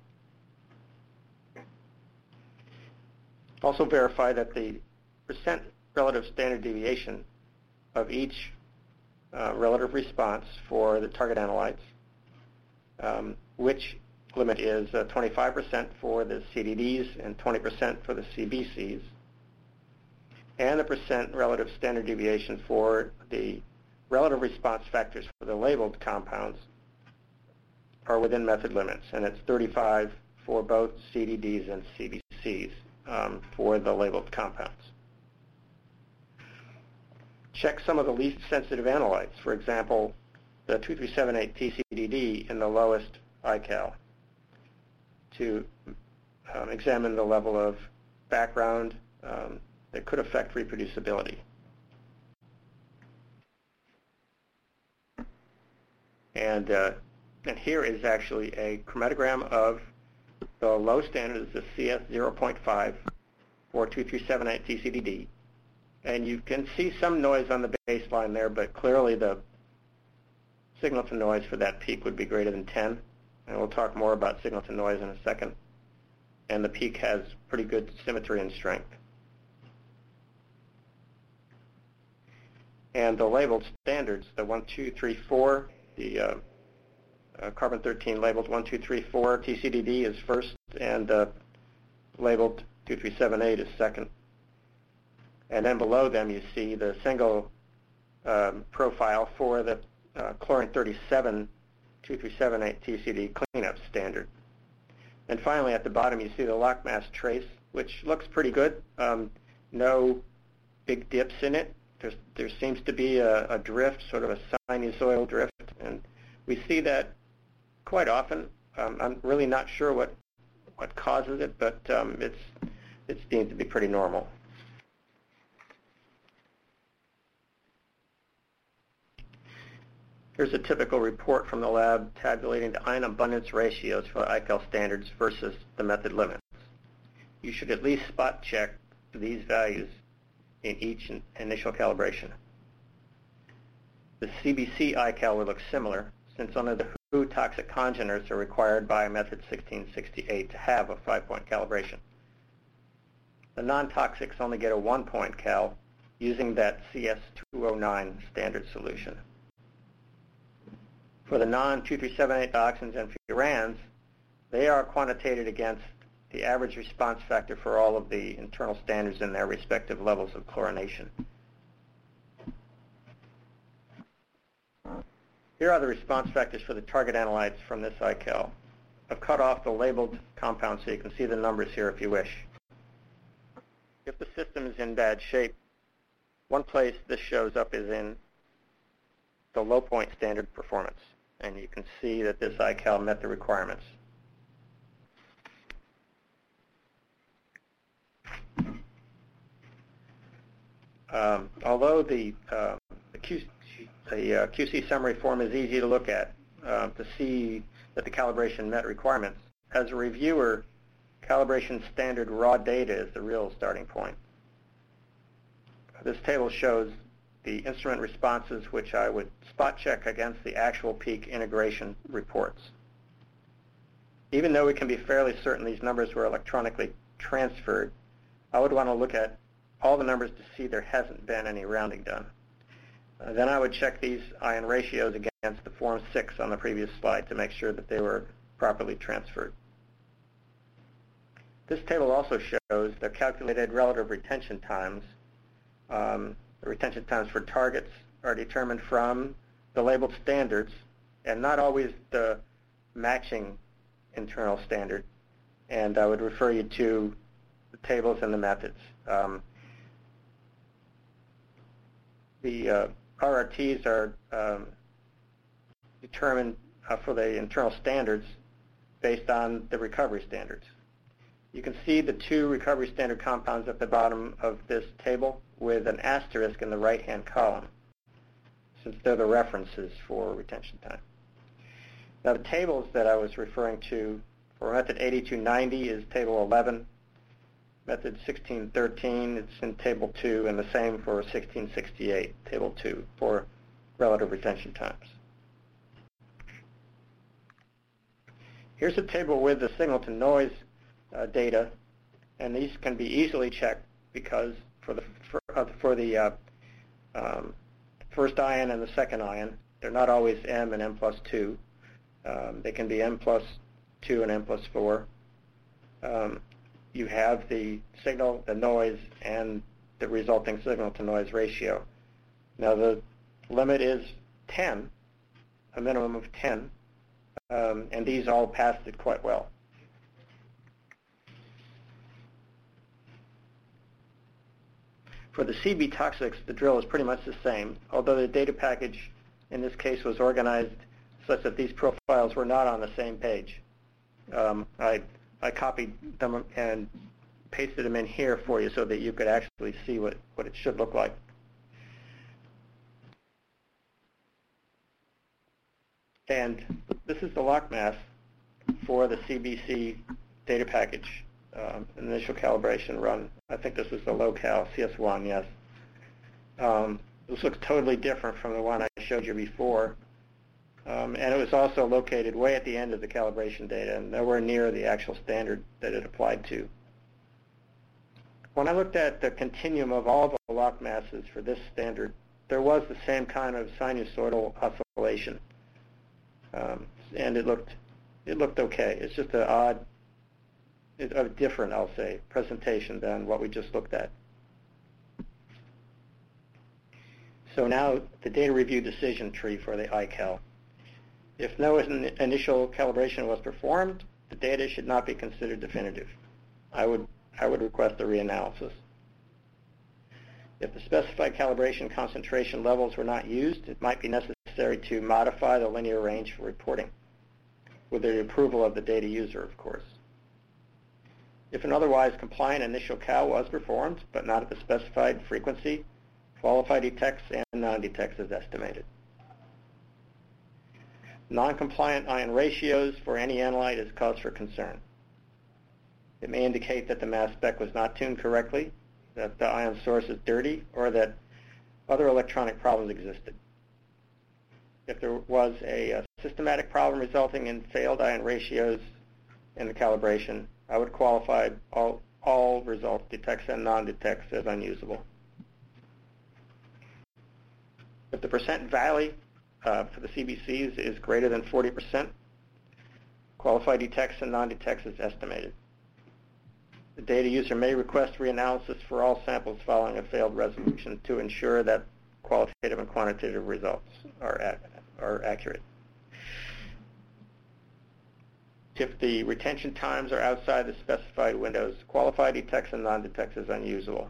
Also verify that the percent relative standard deviation of each uh, relative response for the target analytes, um, which limit is uh, twenty-five percent for the C D Ds and twenty percent for the C B Cs, and the percent relative standard deviation for the relative response factors for the labeled compounds are within method limits, and it's thirty-five for both C D Ds and C B Cs um, for the labeled compounds. Check some of the least sensitive analytes, for example, the two three seven eight T C D D in the lowest I cal, to um, examine the level of background um, that could affect reproducibility. And, uh, and here is actually a chromatogram of the low standard, is the C S zero point five for two three seven eight T C D D. And you can see some noise on the baseline there, but clearly the signal to noise for that peak would be greater than ten. And we'll talk more about signal to noise in a second. And the peak has pretty good symmetry and strength. And the labeled standards, the one, two, three, four, the uh, uh, carbon thirteen labeled one, two, three, four T C D D is first, and uh, labeled two three seven eight is second. And then below them you see the single um, profile for the uh, chlorine thirty-seven two three seven eight T C D cleanup standard. And finally at the bottom you see the lock mass trace, which looks pretty good. Um, no big dips in it. There's, there seems to be a, a drift, sort of a sinusoidal drift, and we see that quite often. Um, I'm really not sure what, what causes it, but um, it's, it's deemed to be pretty normal. Here's a typical report from the lab tabulating the ion abundance ratios for I cal standards versus the method limits. You should at least spot check these values in each initial calibration. The C B C I cal will look similar, since only the W H O toxic congeners are required by method sixteen sixty-eight to have a five-point calibration. The non-toxics only get a one-point cal using that C S two oh nine standard solution. For the non two three seven eight dioxins and furans, they are quantitated against the average response factor for all of the internal standards in their respective levels of chlorination. Here are the response factors for the target analytes from this I cal. I've cut off the labeled compounds so you can see the numbers here if you wish. If the system is in bad shape, one place this shows up is in the low point standard performance, and you can see that this I cal met the requirements. Um, although the, uh, the, Q, the uh, Q C summary form is easy to look at uh, to see that the calibration met requirements, as a reviewer, calibration standard raw data is the real starting point. This table shows the instrument responses, which I would spot check against the actual peak integration reports. Even though we can be fairly certain these numbers were electronically transferred, I would want to look at all the numbers to see there hasn't been any rounding done. Uh, then I would check these ion ratios against the form six on the previous slide to make sure that they were properly transferred. This table also shows the calculated relative retention times. Um, the retention times for targets are determined from the labeled standards and not always the matching internal standard. And I would refer you to the tables and the methods. Um, the uh, R R Ts are um, determined uh, for the internal standards based on the recovery standards. You can see the two recovery standard compounds at the bottom of this table with an asterisk in the right-hand column, since they're the references for retention time. Now, the tables that I was referring to for method eighty-two ninety is table eleven. Method sixteen thirteen, it's in table two, and the same for sixteen sixty-eight, table two, for relative retention times. Here's a table with the signal-to-noise uh, data, and these can be easily checked because for the for, uh, for the uh, um, first ion and the second ion, they're not always M and M plus two. Um, they can be M plus two and M plus four. Um, you have the signal, the noise, and the resulting signal-to-noise ratio. Now, the limit is ten, a minimum of ten, um, and these all passed it quite well. For the C B toxics, the drill is pretty much the same, although the data package in this case was organized such that these profiles were not on the same page. Um, I, I copied them and pasted them in here for you so that you could actually see what, what it should look like. And this is the lock mass for the C B C data package, um, initial calibration run. I think this is the low-cal, C S one, yes. Um, this looks totally different from the one I showed you before. Um, and it was also located way at the end of the calibration data and nowhere near the actual standard that it applied to. When I looked at the continuum of all the lock masses for this standard, there was the same kind of sinusoidal oscillation. Um, and it looked, it looked okay. It's just an odd, a different, I'll say, presentation than what we just looked at. So now the data review decision tree for the I CAL. If no initial calibration was performed, the data should not be considered definitive. I would, I would request a reanalysis. If the specified calibration concentration levels were not used, it might be necessary to modify the linear range for reporting, with the approval of the data user, of course. If an otherwise compliant initial cal was performed, but not at the specified frequency, qualified detects and non-detects as estimated. Non-compliant ion ratios for any analyte is cause for concern. It may indicate that the mass spec was not tuned correctly, that the ion source is dirty, or that other electronic problems existed. If there was a, a systematic problem resulting in failed ion ratios in the calibration, I would qualify all, all results, detects and non-detects, as unusable. If the percent value uh, for the C B Cs is greater than forty percent, qualified detects and non-detects is estimated. The data user may request reanalysis for all samples following a failed resolution to ensure that qualitative and quantitative results are, ac are accurate. If the retention times are outside the specified windows, qualified detects and non-detects is unusable.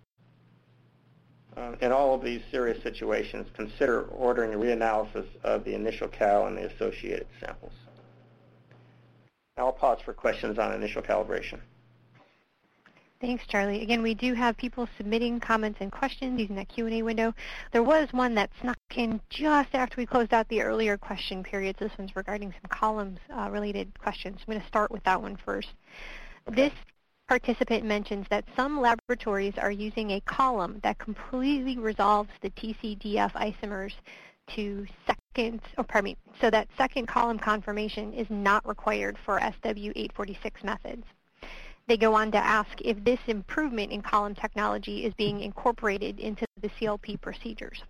Uh, in all of these serious situations, consider ordering a reanalysis of the initial cal and the associated samples. Now I'll pause for questions on initial calibration. Thanks, Charlie. Again, we do have people submitting comments and questions using that Q and A window. There was one that snuck in just after we closed out the earlier question periods. This one's regarding some columns-related uh, questions. I'm going to start with that one first. Okay. This participant mentions that some laboratories are using a column that completely resolves the T C D F isomers to second, or pardon me, so that second column confirmation is not required for S W eight forty-six methods. They go on to ask if this improvement in column technology is being incorporated into the C L P procedures.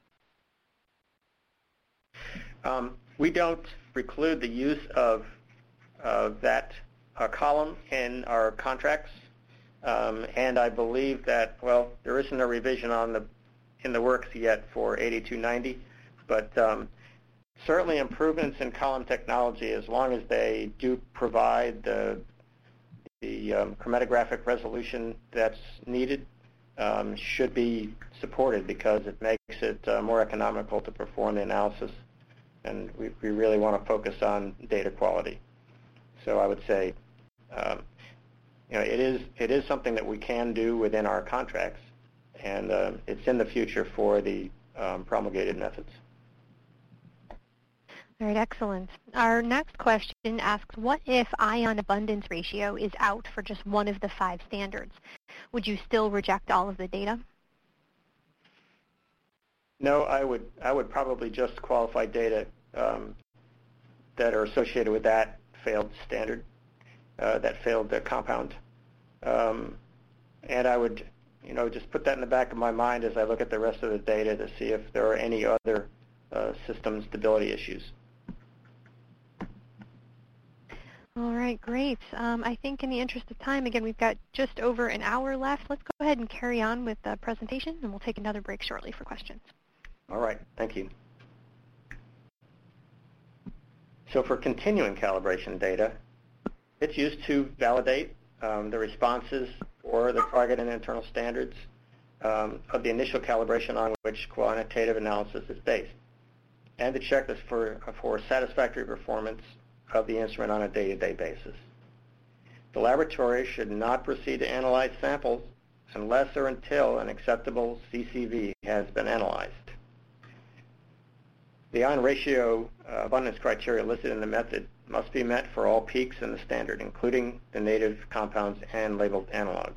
Um, we don't preclude the use of uh, that uh, column in our contracts, um, and I believe that, well, there isn't a revision on the in the works yet for eighty-two ninety, but um, certainly improvements in column technology, as long as they do provide the the um, chromatographic resolution that's needed, um, should be supported, because it makes it uh, more economical to perform the analysis, and we, we really want to focus on data quality. So I would say, um, you know, it is it is something that we can do within our contracts, and uh, it's in the future for the um, promulgated methods. All right, excellent. Our next question asks, what if ion abundance ratio is out for just one of the five standards? Would you still reject all of the data? No, I would I would probably just qualify data um, that are associated with that failed standard, uh, that failed uh, compound. Um, and I would, you know, just put that in the back of my mind as I look at the rest of the data to see if there are any other uh, system stability issues. All right, great. Um, I think in the interest of time, again, we've got just over an hour left. Let's go ahead and carry on with the presentation, and we'll take another break shortly for questions. All right, thank you. So for continuing calibration data, it's used to validate um, the responses for the target and internal standards um, of the initial calibration on which quantitative analysis is based, and to check this for, for satisfactory performance of the instrument on a day-to-day basis. The laboratory should not proceed to analyze samples unless or until an acceptable C C V has been analyzed. The ion ratio uh, abundance criteria listed in the method must be met for all peaks in the standard, including the native compounds and labeled analogs.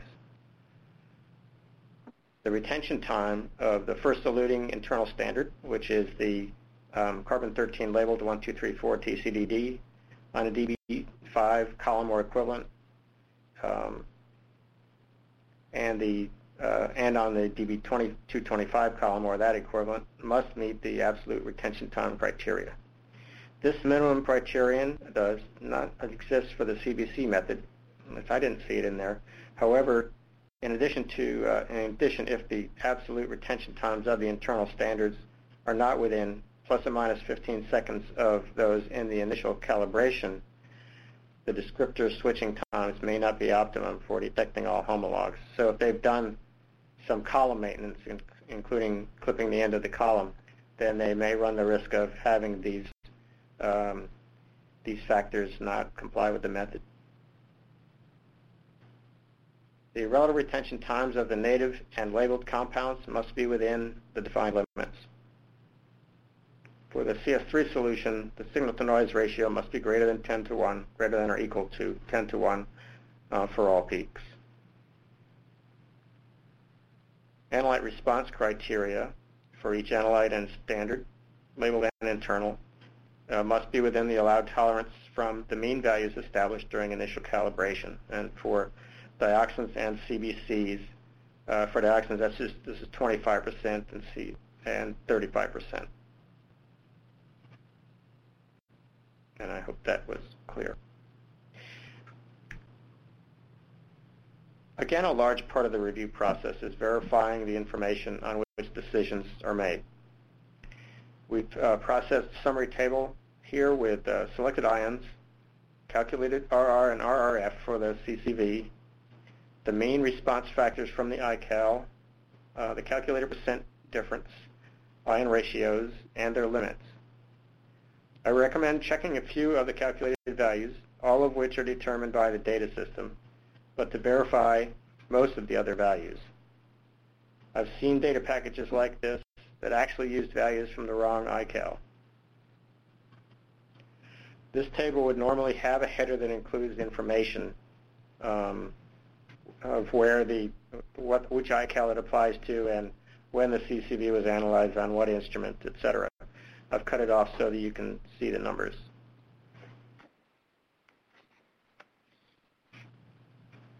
The retention time of the first eluting internal standard, which is the um, carbon thirteen labeled one two three four T C D D, on a D B five column or equivalent, um, and the uh, and on the D B twenty-two twenty-five column or that equivalent, must meet the absolute retention time criteria. This minimum criterion does not exist for the C B C method. I didn't see it in there. However, in addition to uh, in addition, if the absolute retention times of the internal standards are not within plus or minus fifteen seconds of those in the initial calibration, the descriptor switching times may not be optimum for detecting all homologs. So if they've done some column maintenance, in, including clipping the end of the column, then they may run the risk of having these um, these factors not comply with the method. The relative retention times of the native and labeled compounds must be within the defined limits. For the C S three solution, the signal-to-noise ratio must be greater than ten to one, greater than or equal to ten to one uh, for all peaks. Analyte response criteria for each analyte and standard, labeled and internal, uh, must be within the allowed tolerance from the mean values established during initial calibration. And for dioxins and C B Cs, uh, for dioxins, that's just, this is twenty-five percent and C and thirty-five percent. And I hope that was clear. Again, a large part of the review process is verifying the information on which decisions are made. We've uh, processed a summary table here with uh, selected ions, calculated R R and R R F for the C C V, the mean response factors from the I CAL, uh, the calculated percent difference, ion ratios, and their limits. I recommend checking a few of the calculated values, all of which are determined by the data system, but to verify most of the other values. I've seen data packages like this that actually used values from the wrong I CAL. This table would normally have a header that includes information um, of where the, what, which I CAL it applies to and when the C C V was analyzed on what instrument, et cetera. I've cut it off so that you can see the numbers.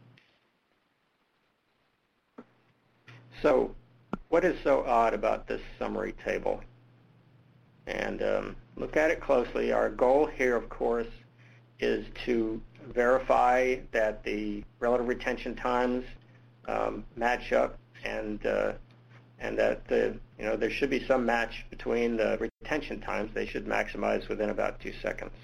So what is so odd about this summary table? And um, look at it closely. Our goal here, of course, is to verify that the relative retention times um, match up, and uh, and that the you know there should be some match between the retention times. They should maximize within about two seconds.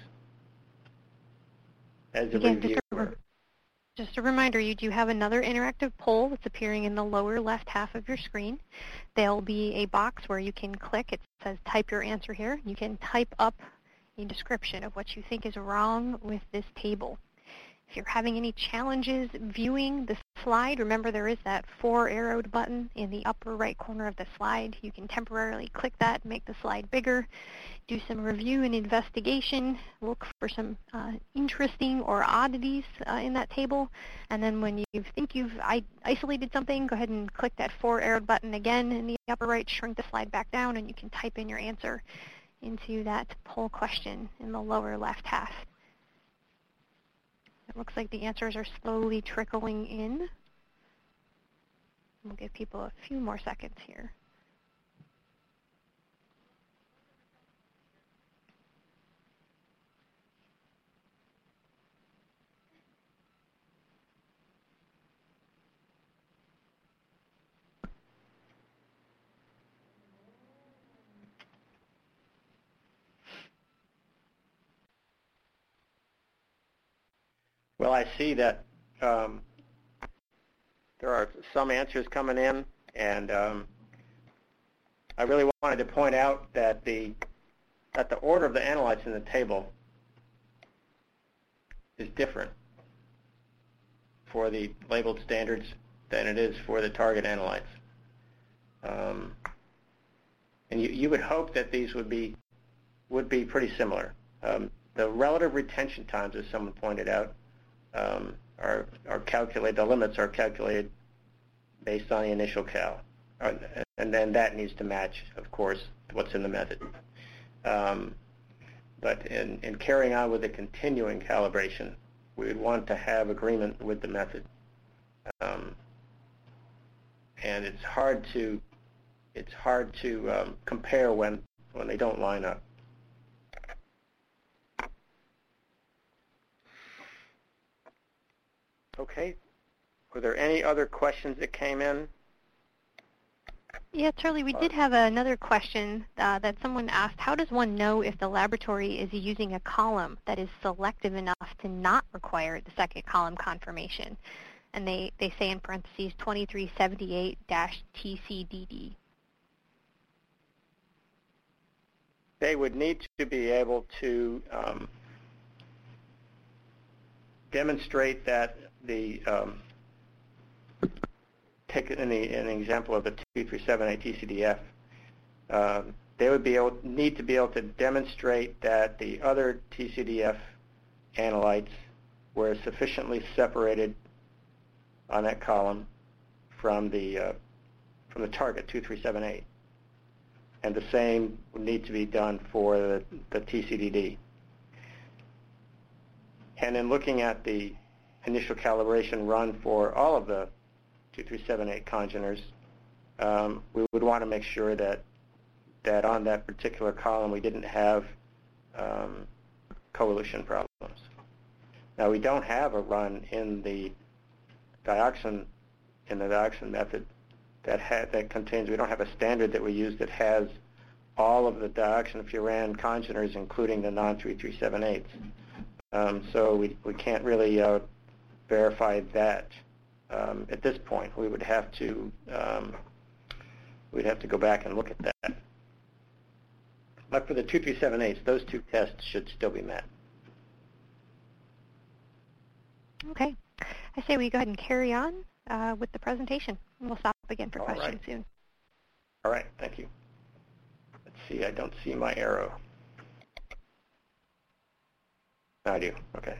As a Again, reviewer. Just a, just a reminder, you do have another interactive poll that's appearing in the lower left half of your screen. There'll be a box where you can click. It says type your answer here. You can type up a description of what you think is wrong with this table. If you're having any challenges viewing the slide, remember there is that four-arrowed button in the upper right corner of the slide. You can temporarily click that, make the slide bigger, do some review and investigation, look for some uh, interesting or oddities uh, in that table, and then when you think you've I isolated something, go ahead and click that four-arrowed button again in the upper right, shrink the slide back down, and you can type in your answer into that poll question in the lower left half. It looks like the answers are slowly trickling in. We'll give people a few more seconds here. Well, I see that um, there are some answers coming in, and um, I really wanted to point out that the that the order of the analytes in the table is different for the labeled standards than it is for the target analytes. Um, and you, you would hope that these would be would be pretty similar. Um, the relative retention times, as someone pointed out, Um, are, are calculated, the limits are calculated based on the initial cal. Uh, and then that needs to match, of course, what's in the method. Um, but in, in carrying on with the continuing calibration, we would want to have agreement with the method. Um, and it's hard to, it's hard to um, compare when, when they don't line up. Okay. Were there any other questions that came in? Yeah, Charlie, we did have another question uh, that someone asked. How does one know if the laboratory is using a column that is selective enough to not require the second column confirmation? And they, they say in parentheses twenty-three seventy-eight T C D D. They would need to be able to um, demonstrate that the um, take an, an example of the two three seven eight T C D F. Um, they would be able need to be able to demonstrate that the other T C D F analytes were sufficiently separated on that column from the uh, from the target two three seven eight, and the same would need to be done for the, the T C D D. And in looking at the initial calibration run for all of the two three seven eight congeners, um, we would want to make sure that that on that particular column we didn't have um, coelution problems. Now we don't have a run in the dioxin in the dioxin method that had that contains. We don't have a standard that we use that has all of the dioxin-furan congeners, including the non three three seven eights. Um, so we we can't really uh, verify that um, at this point. We would have to um, we'd have to go back and look at that. But for the two three seven eights, those two tests should still be met. Okay. I say we go ahead and carry on uh, with the presentation. We'll stop again for All questions right. soon. All right. Thank you. Let's see. I don't see my arrow. I do. Okay.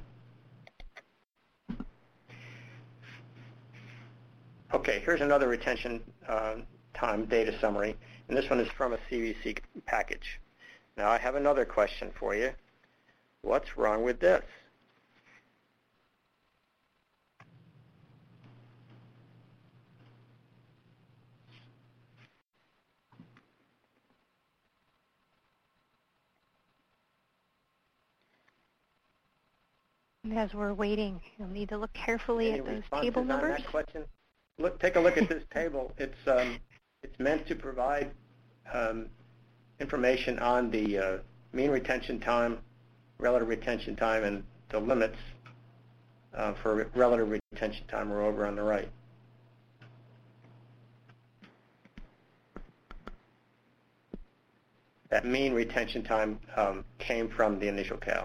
Okay, here's another retention uh, time data summary, and this one is from a C V C package. Now I have another question for you. What's wrong with this? And as we're waiting, you'll need to look carefully Any at those responses table on numbers. that question? Look, take a look at this table. It's um, it's meant to provide um, information on the uh, mean retention time, relative retention time, and the limits uh, for relative retention time are over on the right. That mean retention time um, came from the initial cal.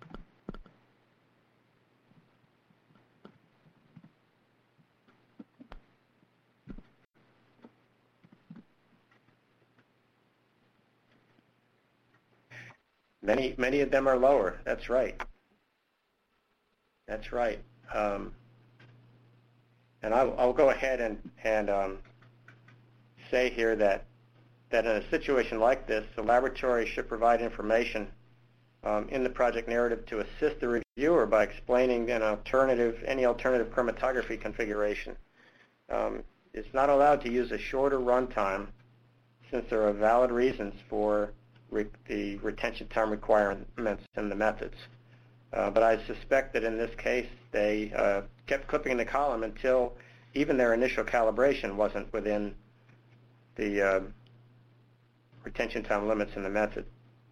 Many, many of them are lower. That's right. That's right. Um, and I'll, I'll go ahead and, and um, say here that, that in a situation like this, the laboratory should provide information um, in the project narrative to assist the reviewer by explaining an alternative, any alternative chromatography configuration. Um, it's not allowed to use a shorter runtime since there are valid reasons for Re the retention time requirements in the methods. Uh, but I suspect that in this case, they uh, kept clipping the column until even their initial calibration wasn't within the uh, retention time limits in the method.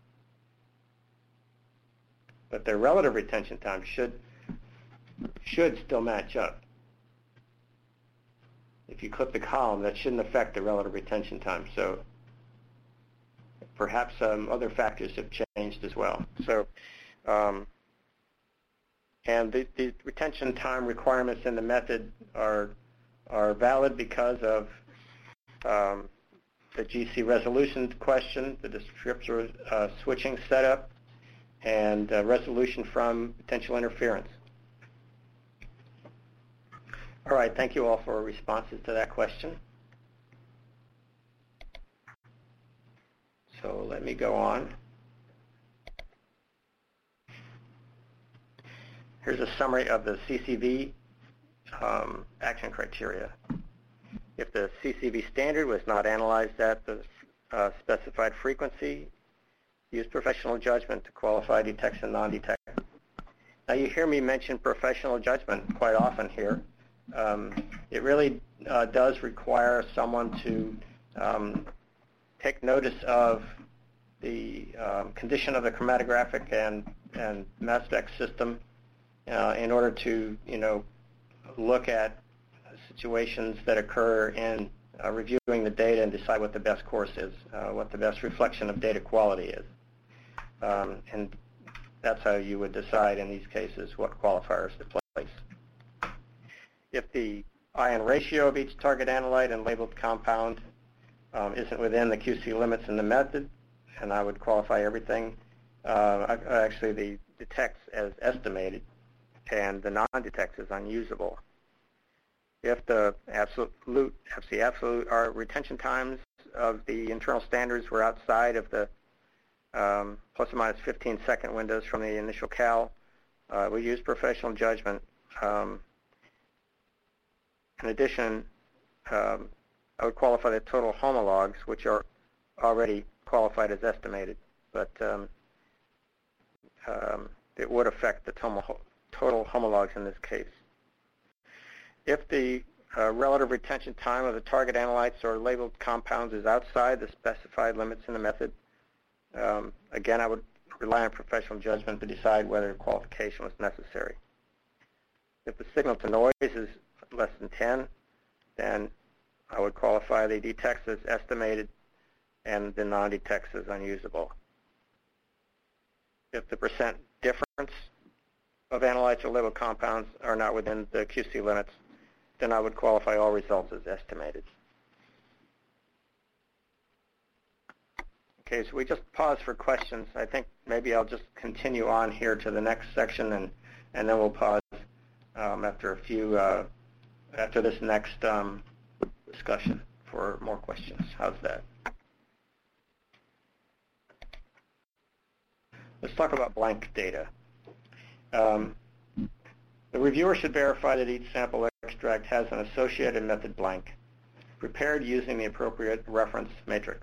But their relative retention time should, should still match up. If you clip the column, that shouldn't affect the relative retention time. So perhaps um, other factors have changed as well. So, um, and the, the retention time requirements in the method are are valid because of um, the G C resolution question, the descriptor uh, switching setup, and uh, resolution from potential interference. All right, thank you all for responses to that question. So let me go on. Here's a summary of the C C V um, action criteria. If the C C V standard was not analyzed at the uh, specified frequency, use professional judgment to qualify detects and non-detect. Now you hear me mention professional judgment quite often here. Um, it really uh, does require someone to um, take notice of the um, condition of the chromatographic and, and mass spec system uh, in order to, you know, look at situations that occur in uh, reviewing the data and decide what the best course is, uh, what the best reflection of data quality is. Um, and that's how you would decide in these cases what qualifiers to place. If the ion ratio of each target analyte and labeled compound um, isn't within the Q C limits in the method, and I would qualify everything, uh, actually the detects as estimated, and the non-detects as unusable. If the absolute, if the absolute our retention times of the internal standards were outside of the um, plus or minus fifteen second windows from the initial cal, uh, we use professional judgment. Um, in addition, um, I would qualify the total homologs, which are already qualified as estimated, but um, um, it would affect the total homologs in this case. If the uh, relative retention time of the target analytes or labeled compounds is outside the specified limits in the method, um, again, I would rely on professional judgment to decide whether qualification was necessary. If the signal to noise is less than ten, then I would qualify the detects as estimated and the non-detects as unusable. If the percent difference of analytes or labeled compounds are not within the Q C limits, then I would qualify all results as estimated. Okay, so we just pause for questions. I think maybe I'll just continue on here to the next section, and, and then we'll pause um, after a few, uh, after this next um, discussion for more questions. How's that? Let's talk about blank data. Um, the reviewer should verify that each sample extract has an associated method blank, prepared using the appropriate reference matrix.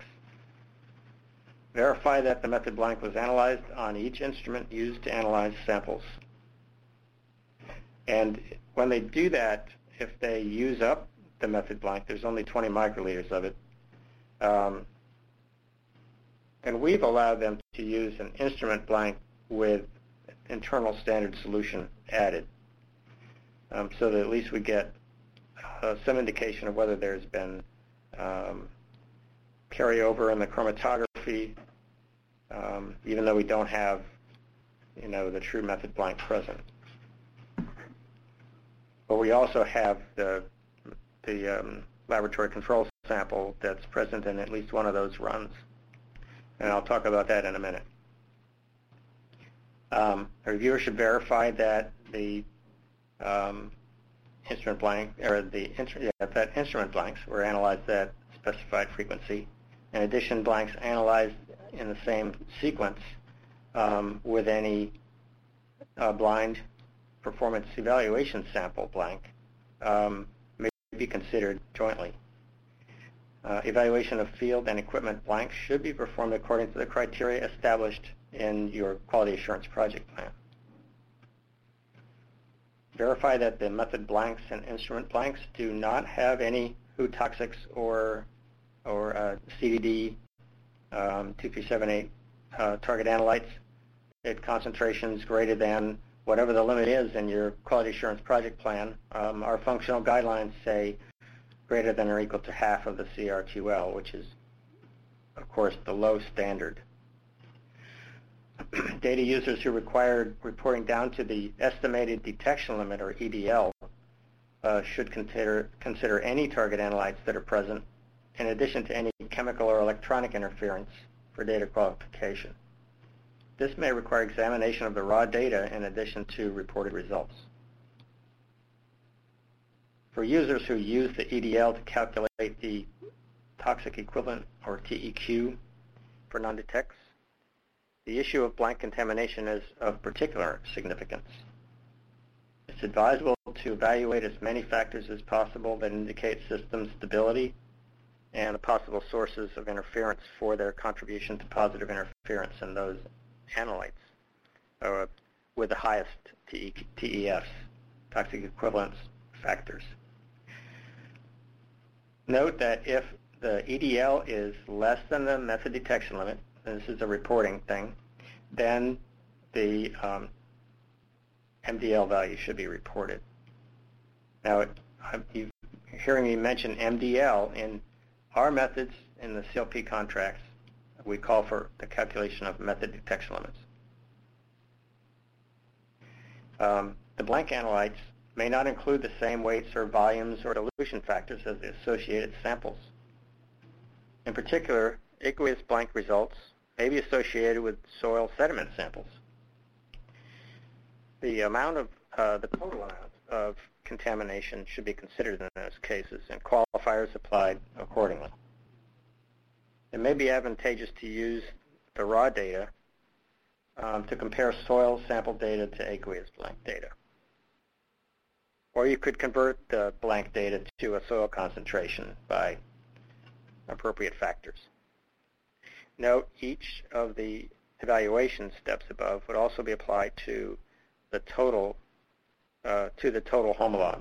Verify that the method blank was analyzed on each instrument used to analyze samples. And when they do that, if they use up the method blank, there's only twenty microliters of it, um, and we've allowed them to use an instrument blank with internal standard solution added, um, so that at least we get uh, some indication of whether there's been um, carryover in the chromatography, um, even though we don't have, you know, the true method blank present. But we also have the the um, laboratory control sample that's present in at least one of those runs. And I'll talk about that in a minute. Um, a reviewer should verify that the um, instrument blank, or the yeah, that instrument blanks were analyzed at specified frequency. In addition, blanks analyzed in the same sequence um, with any uh, blind performance evaluation sample blank um, may be considered jointly. Uh, evaluation of field and equipment blanks should be performed according to the criteria established in your quality assurance project plan. Verify that the method blanks and instrument blanks do not have any Hu-toxics or or uh, C V D um, two three seven eight uh, target analytes at concentrations greater than whatever the limit is in your quality assurance project plan. Um, our functional guidelines say greater than or equal to half of the C R two L, which is, of course, the low standard. Data users who require reporting down to the estimated detection limit, or E D L, uh, should consider, consider any target analytes that are present, in addition to any chemical or electronic interference for data qualification. This may require examination of the raw data in addition to reported results. For users who use the E D L to calculate the toxic equivalent, or T E Q, for non-detects, the issue of blank contamination is of particular significance. It's advisable to evaluate as many factors as possible that indicate system stability and the possible sources of interference for their contribution to positive interference in those analytes uh, with the highest T E Fs, toxic equivalence factors. Note that if the E D L is less than the method detection limit, and this is a reporting thing, then the um, M D L value should be reported. Now, I'm hearing me mention M D L. In our methods in the C L P contracts, we call for the calculation of method detection limits. Um, the blank analytes may not include the same weights or volumes or dilution factors as the associated samples. In particular, aqueous blank results may be associated with soil sediment samples. The amount of, uh, the total amount of contamination should be considered in those cases and qualifiers applied accordingly. It may be advantageous to use the raw data um, to compare soil sample data to aqueous blank data. Or you could convert the blank data to a soil concentration by appropriate factors. Note, each of the evaluation steps above would also be applied to the total uh, to the total homologs.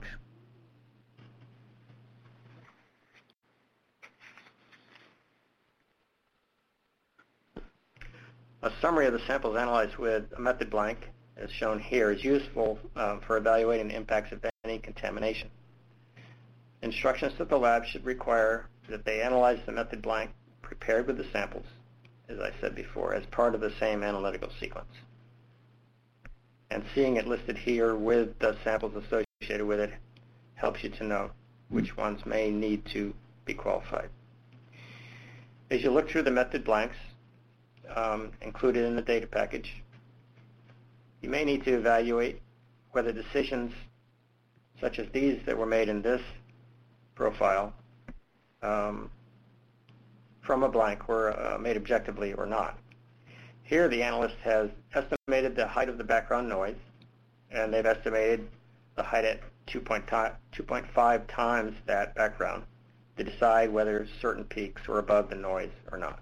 A summary of the samples analyzed with a method blank, as shown here, is useful um, for evaluating the impacts of any contamination. Instructions to the lab should require that they analyze the method blank prepared with the samples, as I said before, as part of the same analytical sequence. And seeing it listed here with the samples associated with it helps you to know which ones may need to be qualified. As you look through the method blanks um, included in the data package, you may need to evaluate whether decisions such as these that were made in this profile um, from a blank were uh, made objectively or not. Here the analyst has estimated the height of the background noise, and they've estimated the height at two point five times that background to decide whether certain peaks were above the noise or not.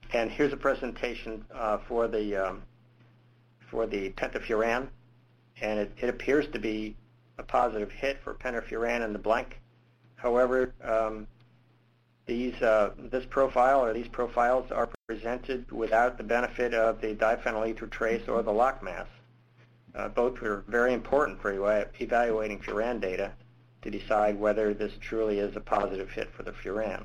and here's a presentation uh, for the um, for the pentafuran, and it, it appears to be a positive hit for pentafuran in the blank. However, um, these uh, this profile or these profiles are presented without the benefit of the diphenyl ether trace or the lock mass. Uh, both are very important for evaluating furan data to decide whether this truly is a positive hit for the furan.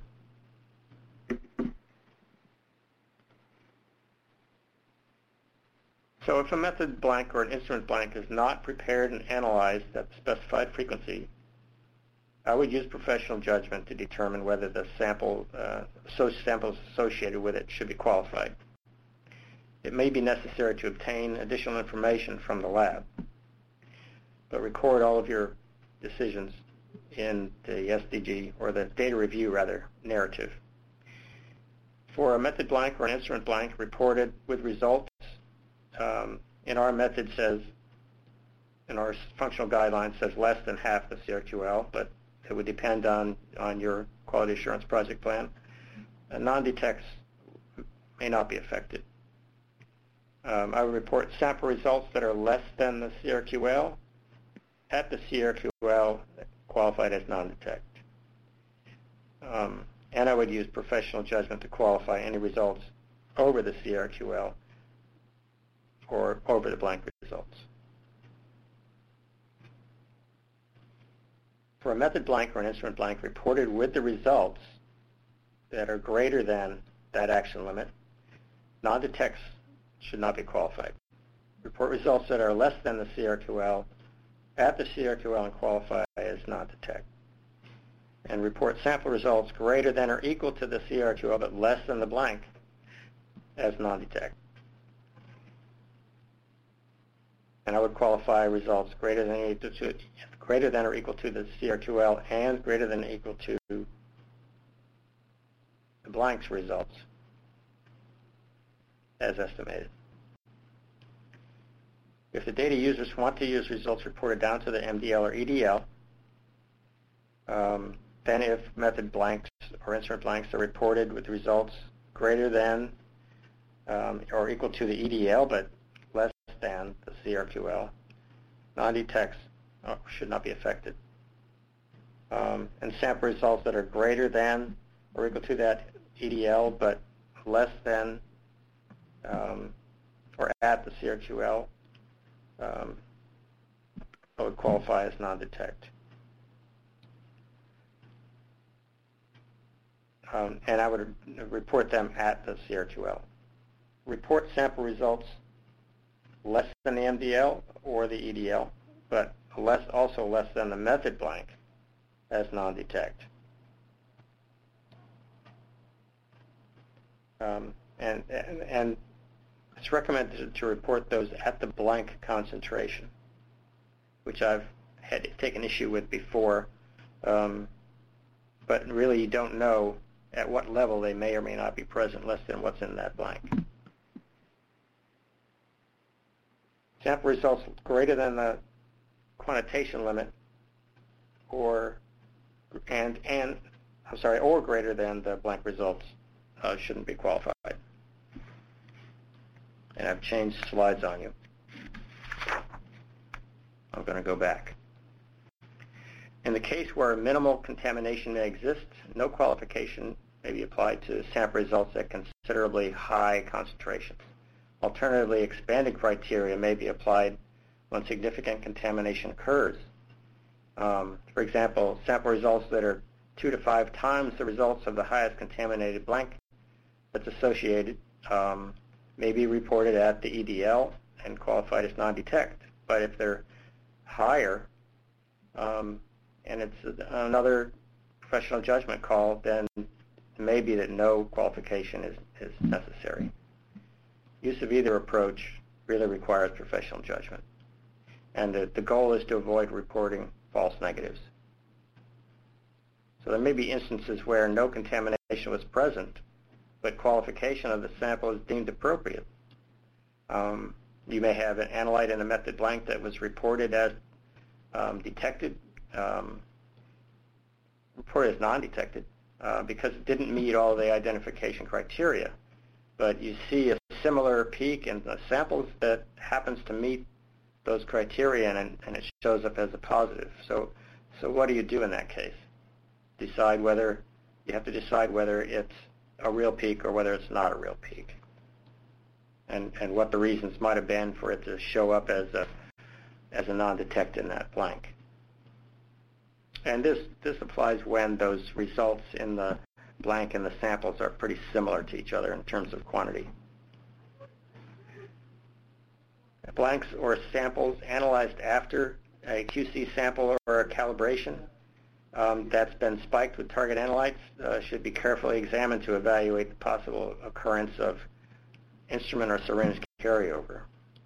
So if a method blank or an instrument blank is not prepared and analyzed at the specified frequency, I would use professional judgment to determine whether the sample, uh, so samples associated with it should be qualified. It may be necessary to obtain additional information from the lab, but record all of your decisions in the S D G, or the data review rather, narrative. For a method blank or an instrument blank reported with results, um, in our method says, in our functional guidelines says less than half the C R Q L, but it would depend on, on your quality assurance project plan. Uh, non-detects may not be affected. Um, I would report sample results that are less than the C R Q L at the C R Q L qualified as non-detect. Um, and I would use professional judgment to qualify any results over the C R Q L or over the blank results. For a method blank or an instrument blank reported with the results that are greater than that action limit, non-detects should not be qualified. Report results that are less than the C R Q L at the C R Q L and qualify as non-detect. And report sample results greater than or equal to the C R Q L but less than the blank as non-detect. And I would qualify results greater than or equal to, greater than or equal to the C R Q L and greater than or equal to the blank's results as estimated. If the data users want to use results reported down to the M D L or E D L, um, then if method blanks or instrument blanks are reported with results greater than um, or equal to the E D L but less than the C R Q L, non-detects oh, should not be affected. Um, and sample results that are greater than or equal to that E D L but less than um, or at the C R Q L, um, I would qualify as non-detect. Um, and I would report them at the C R Q L. Report sample results less than the M D L or the E D L, but less, also less than the method blank as non-detect. Um, and, and, and it's recommended to report those at the blank concentration, which I've had taken issue with before, um, but really you don't know at what level they may or may not be present less than what's in that blank. Sample results greater than the quantitation limit, or and and I'm sorry, or greater than the blank results uh, shouldn't be qualified. And I've changed slides on you. I'm going to go back. In the case where minimal contamination may exist, no qualification may be applied to sample results at considerably high concentrations. Alternatively, expanded criteria may be applied when significant contamination occurs. Um, for example, sample results that are two to five times the results of the highest contaminated blank that's associated um, may be reported at the E D L and qualified as non-detect. But if they're higher, um, and it's another professional judgment call, then it may be that no qualification is, is necessary. Use of either approach really requires professional judgment. And the, the goal is to avoid reporting false negatives. So there may be instances where no contamination was present, but qualification of the sample is deemed appropriate. Um, you may have an analyte in a method blank that was reported as um, detected, um, reported as non-detected, uh, because it didn't meet all the identification criteria. but you see a similar peak in the samples that happens to meet those criteria, and, and it shows up as a positive. So, so what do you do in that case? Decide whether, you have to decide whether it's a real peak or whether it's not a real peak, and, and what the reasons might have been for it to show up as a, as a non-detect in that blank. And this, this applies when those results in the blank and the samples are pretty similar to each other in terms of quantity. Blanks or samples analyzed after a Q C sample or a calibration um, that's been spiked with target analytes uh, should be carefully examined to evaluate the possible occurrence of instrument or syringe carryover.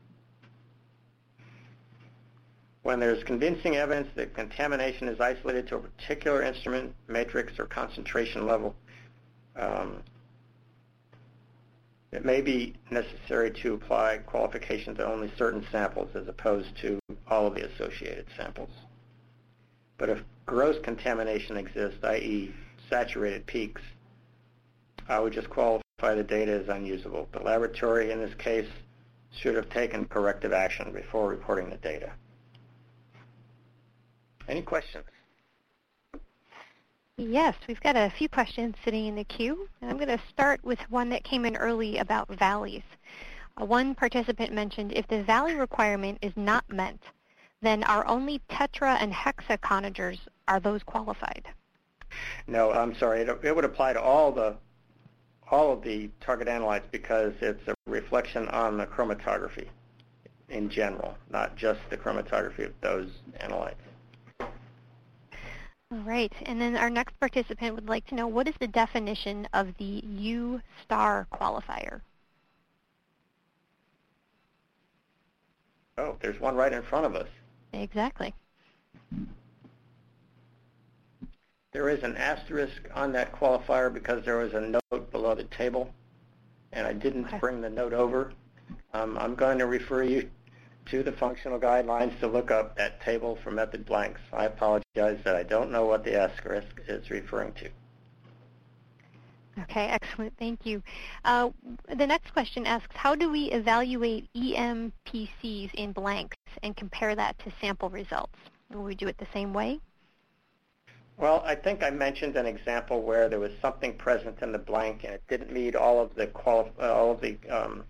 When there's convincing evidence that contamination is isolated to a particular instrument, matrix, or concentration level, um, it may be necessary to apply qualification to only certain samples as opposed to all of the associated samples. But if gross contamination exists, that is saturated peaks, I would just qualify the data as unusable. The laboratory, in this case, should have taken corrective action before reporting the data. Any questions? Yes, we've got a few questions sitting in the queue. And I'm going to start with one that came in early about valleys. Uh, one participant mentioned if the valley requirement is not met, then are only tetra and hexa conagers, are those qualified? No, I'm sorry. It, it would apply to all the all of the target analytes because it's a reflection on the chromatography in general, not just the chromatography of those analytes. All right, and then our next participant would like to know, what is the definition of the U star qualifier? Oh, there's one right in front of us. Exactly. There is an asterisk on that qualifier because there was a note below the table, and I didn't Okay. bring the note over. Um, I'm going to refer you to the functional guidelines to look up that table for method blanks. I apologize that I don't know what the asterisk is referring to. Okay, excellent. Thank you. Uh, the next question asks, how do we evaluate E M P Cs in blanks and compare that to sample results? Will we do it the same way? Well, I think I mentioned an example where there was something present in the blank and it didn't meet all of the quali uh, all of the um,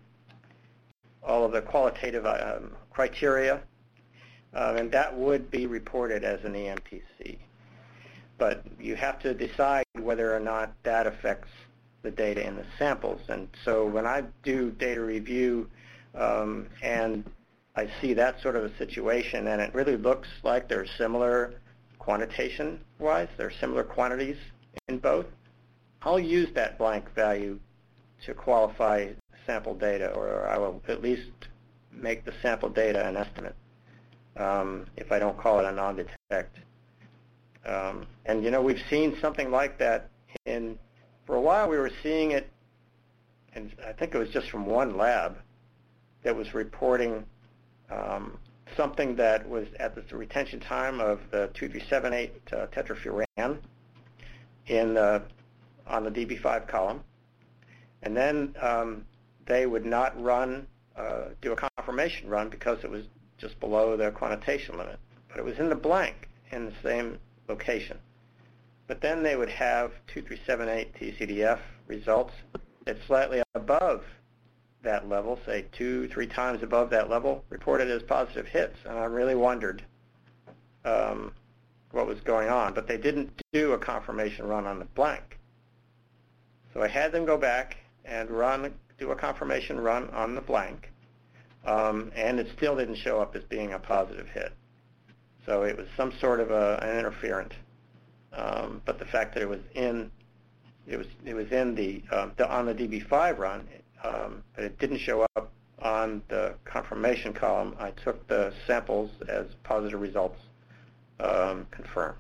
all of the qualitative um, criteria, um, and that would be reported as an E M P C. But you have to decide whether or not that affects the data in the samples. And so when I do data review um, and I see that sort of a situation, and it really looks like they're similar quantitation-wise, they're similar quantities in both, I'll use that blank value to qualify sample data, or I will at least make the sample data an estimate um, if I don't call it a non-detect. Um, and, you know, we've seen something like that in, for a while we were seeing it, and I think it was just from one lab that was reporting um, something that was at the retention time of the two three seven eight uh, tetrafuran in the, on the D B five column. And then um, they would not run, uh, do a confirmation run because it was just below the quantitation limit. But it was in the blank in the same location. But then they would have two three seven eight T C D F results that's slightly above that level, say two, three times above that level, reported as positive hits. And I really wondered um, what was going on. But they didn't do a confirmation run on the blank. So I had them go back and run, do a confirmation run on the blank, um, and it still didn't show up as being a positive hit. So it was some sort of a, an interferent. Um, but the fact that it was in, it was it was in the, um, the on the D B five run, um, but it didn't show up on the confirmation column. I took the samples as positive results um, confirmed.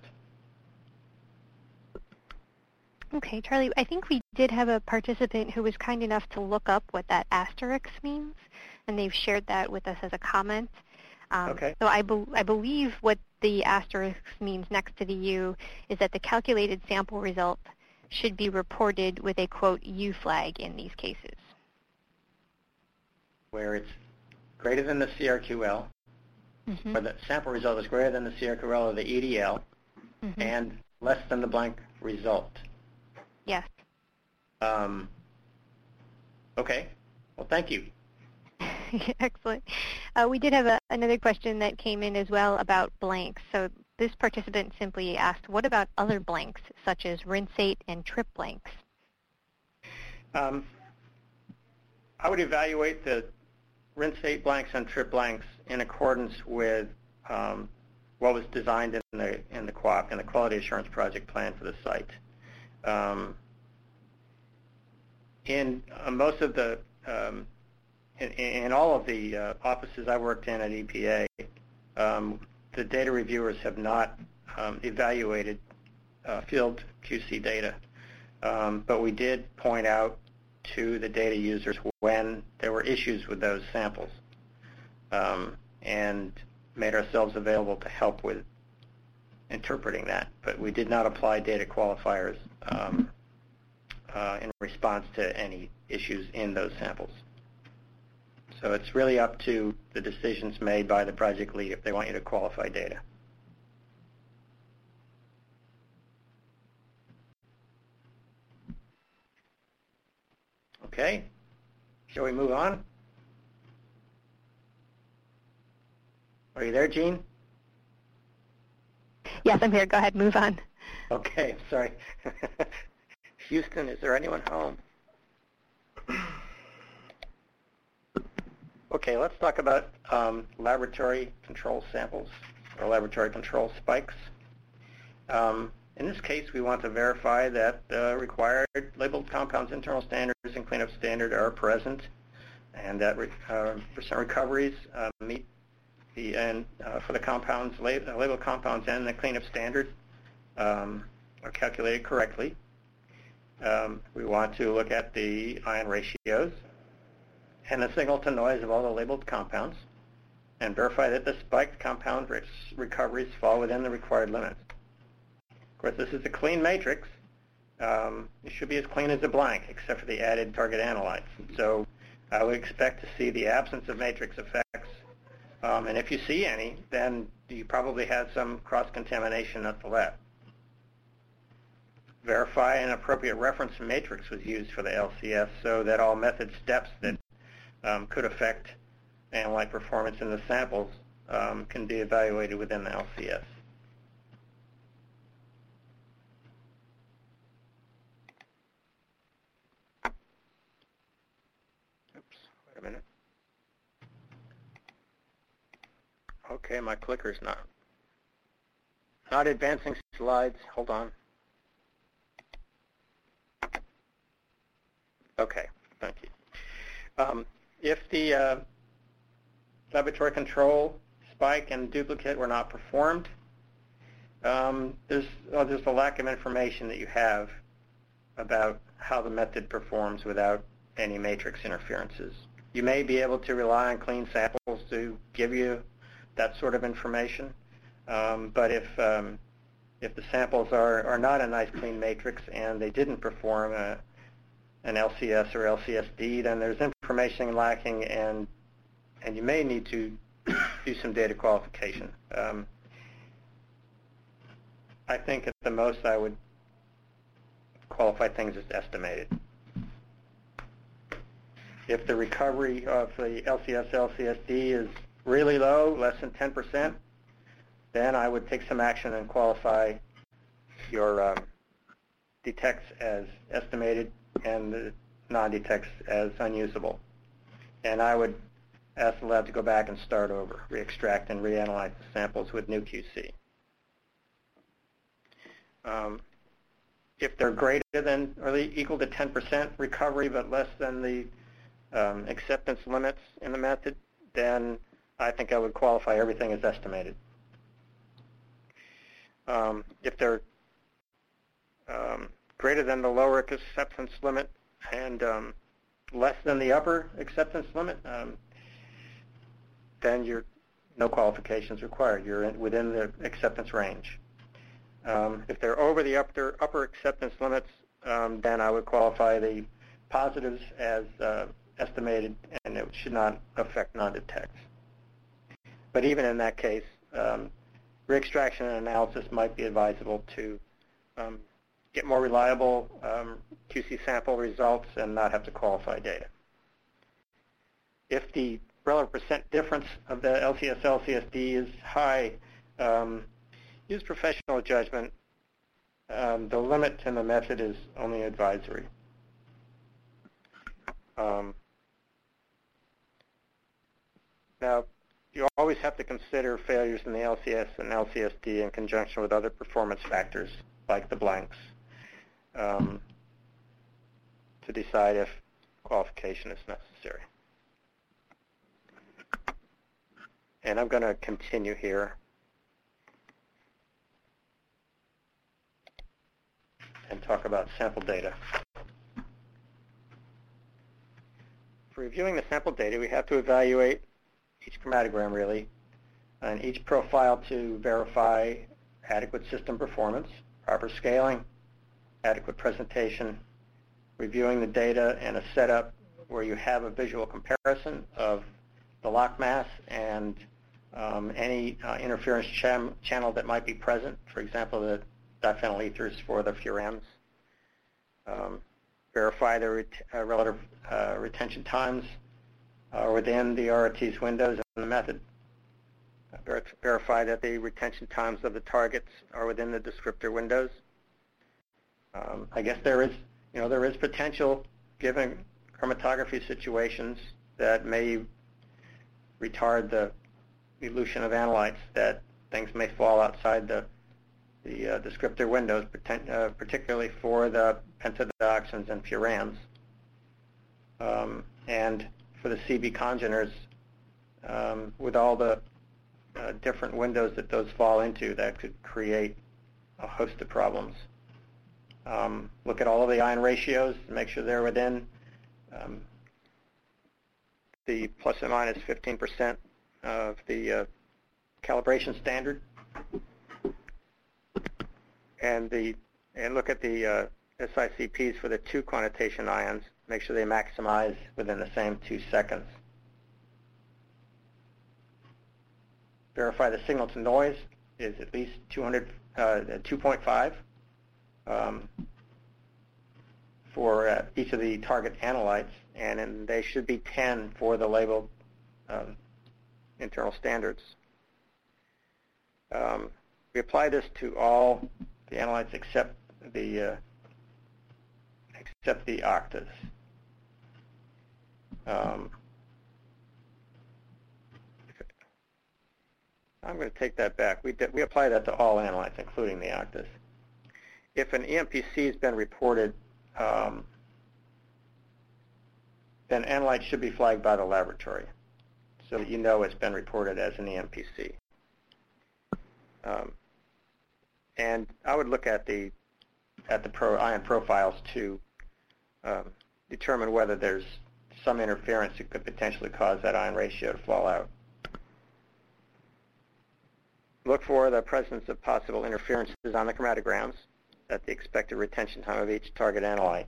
Okay, Charlie, I think we did have a participant who was kind enough to look up what that asterisk means, and they've shared that with us as a comment. Um, okay. So I, be I believe what the asterisk means next to the U is that the calculated sample result should be reported with a, quote, U flag in these cases. where it's greater than the C R Q L, Mm-hmm. or the sample result is greater than the C R Q L or the E D L, Mm-hmm. and less than the blank result. Yes. Um, okay. Well, thank you. Excellent. Uh, we did have a, another question that came in as well about blanks. So this participant simply asked, what about other blanks, such as rinsate and trip blanks? Um, I would evaluate the rinsate blanks and trip blanks in accordance with um, what was designed in the in the Q O P, in the Quality Assurance Project Plan for the site. Um, in uh, most of the um, in, in all of the uh, offices I worked in at E P A, um, the data reviewers have not um, evaluated uh, field Q C data, um, but we did point out to the data users when there were issues with those samples, um, and made ourselves available to help with interpreting that. But we did not apply data qualifiers um, uh, in response to any issues in those samples. So it's really up to the decisions made by the project lead if they want you to qualify data. Okay, shall we move on? Are you there, Jean? Yes, I'm here. Go ahead, move on. Okay, sorry. Houston, is there anyone home? Okay, let's talk about um, laboratory control samples or laboratory control spikes. Um, in this case, we want to verify that uh, required labeled compounds internal standards and cleanup standard are present, and that re uh, percent recoveries uh, meet the and uh, for the compounds lab labeled compounds and the cleanup standard um, are calculated correctly. Um, we want to look at the ion ratios and the signal to noise of all the labeled compounds, and verify that the spiked compound recoveries fall within the required limits. Of course, this is a clean matrix. Um, it should be as clean as a blank, except for the added target analytes. So I would expect to see the absence of matrix effects. Um, and if you see any, then you probably had some cross-contamination at the lab. Verify an appropriate reference matrix was used for the L C S so that all method steps that um, could affect analyte performance in the samples um, can be evaluated within the L C S. Oops, wait a minute. Okay, my clicker's not not advancing slides. Hold on. Okay, thank you. Um, if the uh, laboratory control spike and duplicate were not performed, um, there's, well, there's a lack of information that you have about how the method performs without any matrix interferences. You may be able to rely on clean samples to give you that sort of information, um, but if um, if the samples are, are not a nice clean matrix and they didn't perform a, an L C S or L C S D, then there's information lacking, and and you may need to do some data qualification. Um, I think at the most I would qualify things as estimated. If the recovery of the L C S, L C S D is really low, less than ten percent, then I would take some action and qualify your um, detects as estimated and the non-detects as unusable. And I would ask the lab to go back and start over, re-extract and reanalyze the samples with new Q C. Um, if they're greater than or equal to ten percent recovery but less than the um, acceptance limits in the method, then I think I would qualify everything as estimated. Um, if they're um, greater than the lower acceptance limit and um, less than the upper acceptance limit, um, then you're no qualifications required. You're in, within the acceptance range. Um, if they're over the upper, upper acceptance limits, um, then I would qualify the positives as uh, estimated, and it should not affect non-detects. But even in that case, um, re-extraction and analysis might be advisable to um, get more reliable um, Q C sample results and not have to qualify data. If the relative percent difference of the L C S L C S D is high, um, use professional judgment. Um, the limit in the method is only advisory. Um, now, you always have to consider failures in the L C S and L C S D in conjunction with other performance factors like the blanks um, to decide if qualification is necessary. And I'm going to continue here and talk about sample data. For reviewing the sample data, we have to evaluate each chromatogram, really, and each profile to verify adequate system performance, proper scaling, adequate presentation, reviewing the data and a setup where you have a visual comparison of the lock mass and um, any uh, interference cham channel that might be present, for example, the diphenyl ethers for the furans. Um, verify the ret uh, relative uh, retention times uh, within the R O T's windows in the method. Uh, ver verify that the retention times of the targets are within the descriptor windows. Um, I guess there is, you know, there is potential, given chromatography situations, that may retard the elution of analytes, that things may fall outside the the uh, descriptor windows, uh, particularly for the pentadioxins and furans. Um, and for the C B congeners, um, with all the uh, different windows that those fall into, that could create a host of problems. Um, look at all of the ion ratios to make sure they're within um, the plus or minus fifteen percent of the uh, calibration standard. And the and look at the uh, S I C Ps for the two quantitation ions. Make sure they maximize within the same two seconds. Verify the signal to noise is at least two hundred, uh, two point five um, for uh, each of the target analytes, and, and they should be ten for the labeled um, internal standards. Um, we apply this to all the analytes except the uh, except the octas. Um, I'm going to take that back. We did, we apply that to all analytes, including the octas. If an E M P C has been reported, um, then analyte should be flagged by the laboratory, so that you know it's been reported as an E M P C. Um, and I would look at the at the pro ion profiles to um, determine whether there's some interference that could potentially cause that ion ratio to fall out. Look for the presence of possible interferences on the chromatograms at the expected retention time of each target analyte.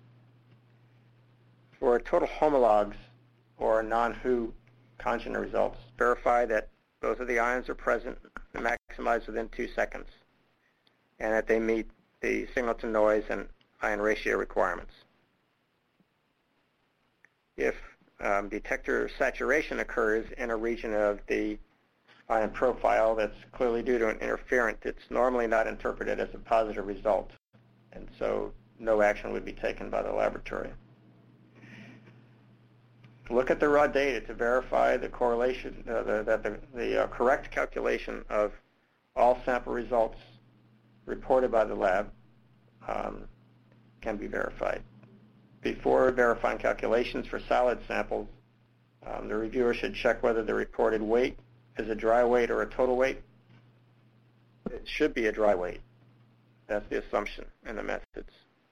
For total homologs or non-H U congener results, verify that both of the ions are present and maximized within two seconds, and that they meet the signal to noise and ion ratio requirements. If um, detector saturation occurs in a region of the ion profile that's clearly due to an interferent, it's normally not interpreted as a positive result, and so no action would be taken by the laboratory. Look at the raw data to verify the correlation, uh, the, that the, the uh, correct calculation of all sample results reported by the lab um, can be verified. Before verifying calculations for solid samples, um, the reviewer should check whether the reported weight is a dry weight or a total weight. It should be a dry weight. That's the assumption in the methods.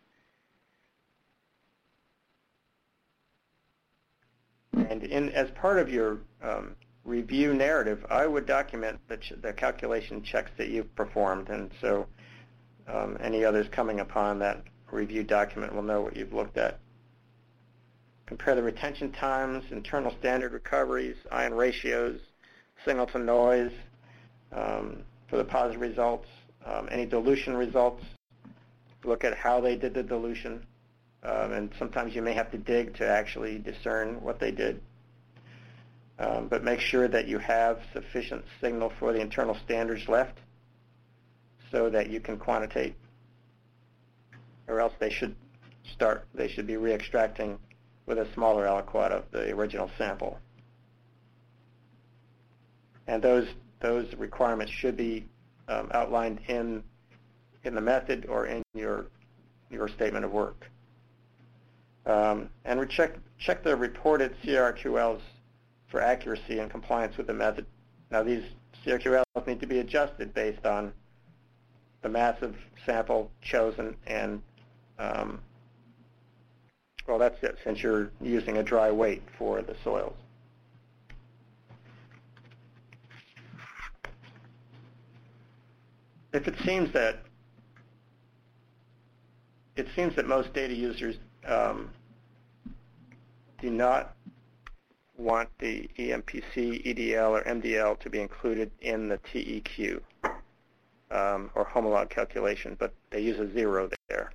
And in, as part of your um, review narrative, I would document the, ch the calculation checks that you've performed, and so um, any others coming upon that review document will know what you've looked at. compare the retention times, internal standard recoveries, ion ratios, signal to noise um, for the positive results, um, any dilution results, look at how they did the dilution, um, and sometimes you may have to dig to actually discern what they did. Um, but make sure that you have sufficient signal for the internal standards left so that you can quantitate, or else they should start, they should be re-extracting with a smaller aliquot of the original sample. And those, those requirements should be um, outlined in, in the method or in your, your statement of work. Um, and check, check the reported C R Q Ls for accuracy and compliance with the method. Now these C R Q Ls need to be adjusted based on the mass of sample chosen and, um, well, that's it, since you're using a dry weight for the soils. If it seems that it seems that most data users um, do not want the E M P C, E D L, or M D L to be included in the T E Q um, or homolog calculation, but they use a zero there.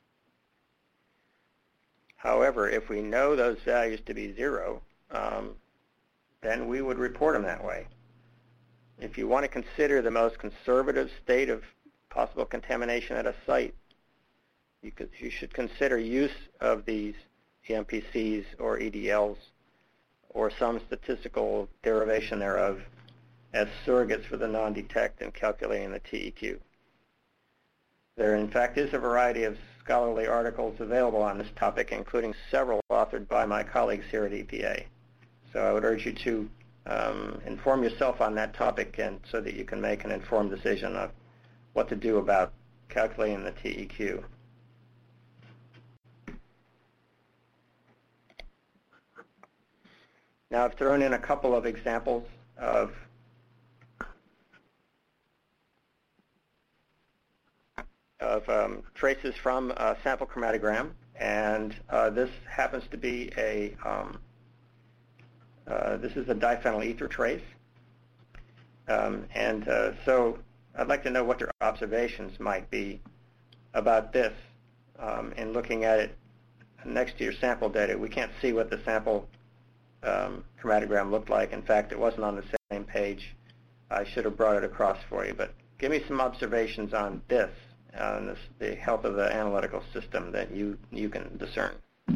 However, if we know those values to be zero, um, then we would report them that way. If you want to consider the most conservative state of possible contamination at a site, you, could, you should consider use of these E M P Cs or E D Ls or some statistical derivation thereof as surrogates for the non-detect in calculating the T E Q. There, in fact, is a variety of scholarly articles available on this topic, including several authored by my colleagues here at E P A. So I would urge you to um, inform yourself on that topic, and so that you can make an informed decision of what to do about calculating the T E Q. Now, I've thrown in a couple of examples of of um, traces from a sample chromatogram, and uh, this happens to be a um, uh, this is a diphenyl ether trace, um, and uh, so I'd like to know what your observations might be about this um, in looking at it next to your sample data. We can't see what the sample um, chromatogram looked like. In fact, it wasn't on the same page. I should have brought it across for you, but give me some observations on this, on this, the health of the analytical system that you, you can discern.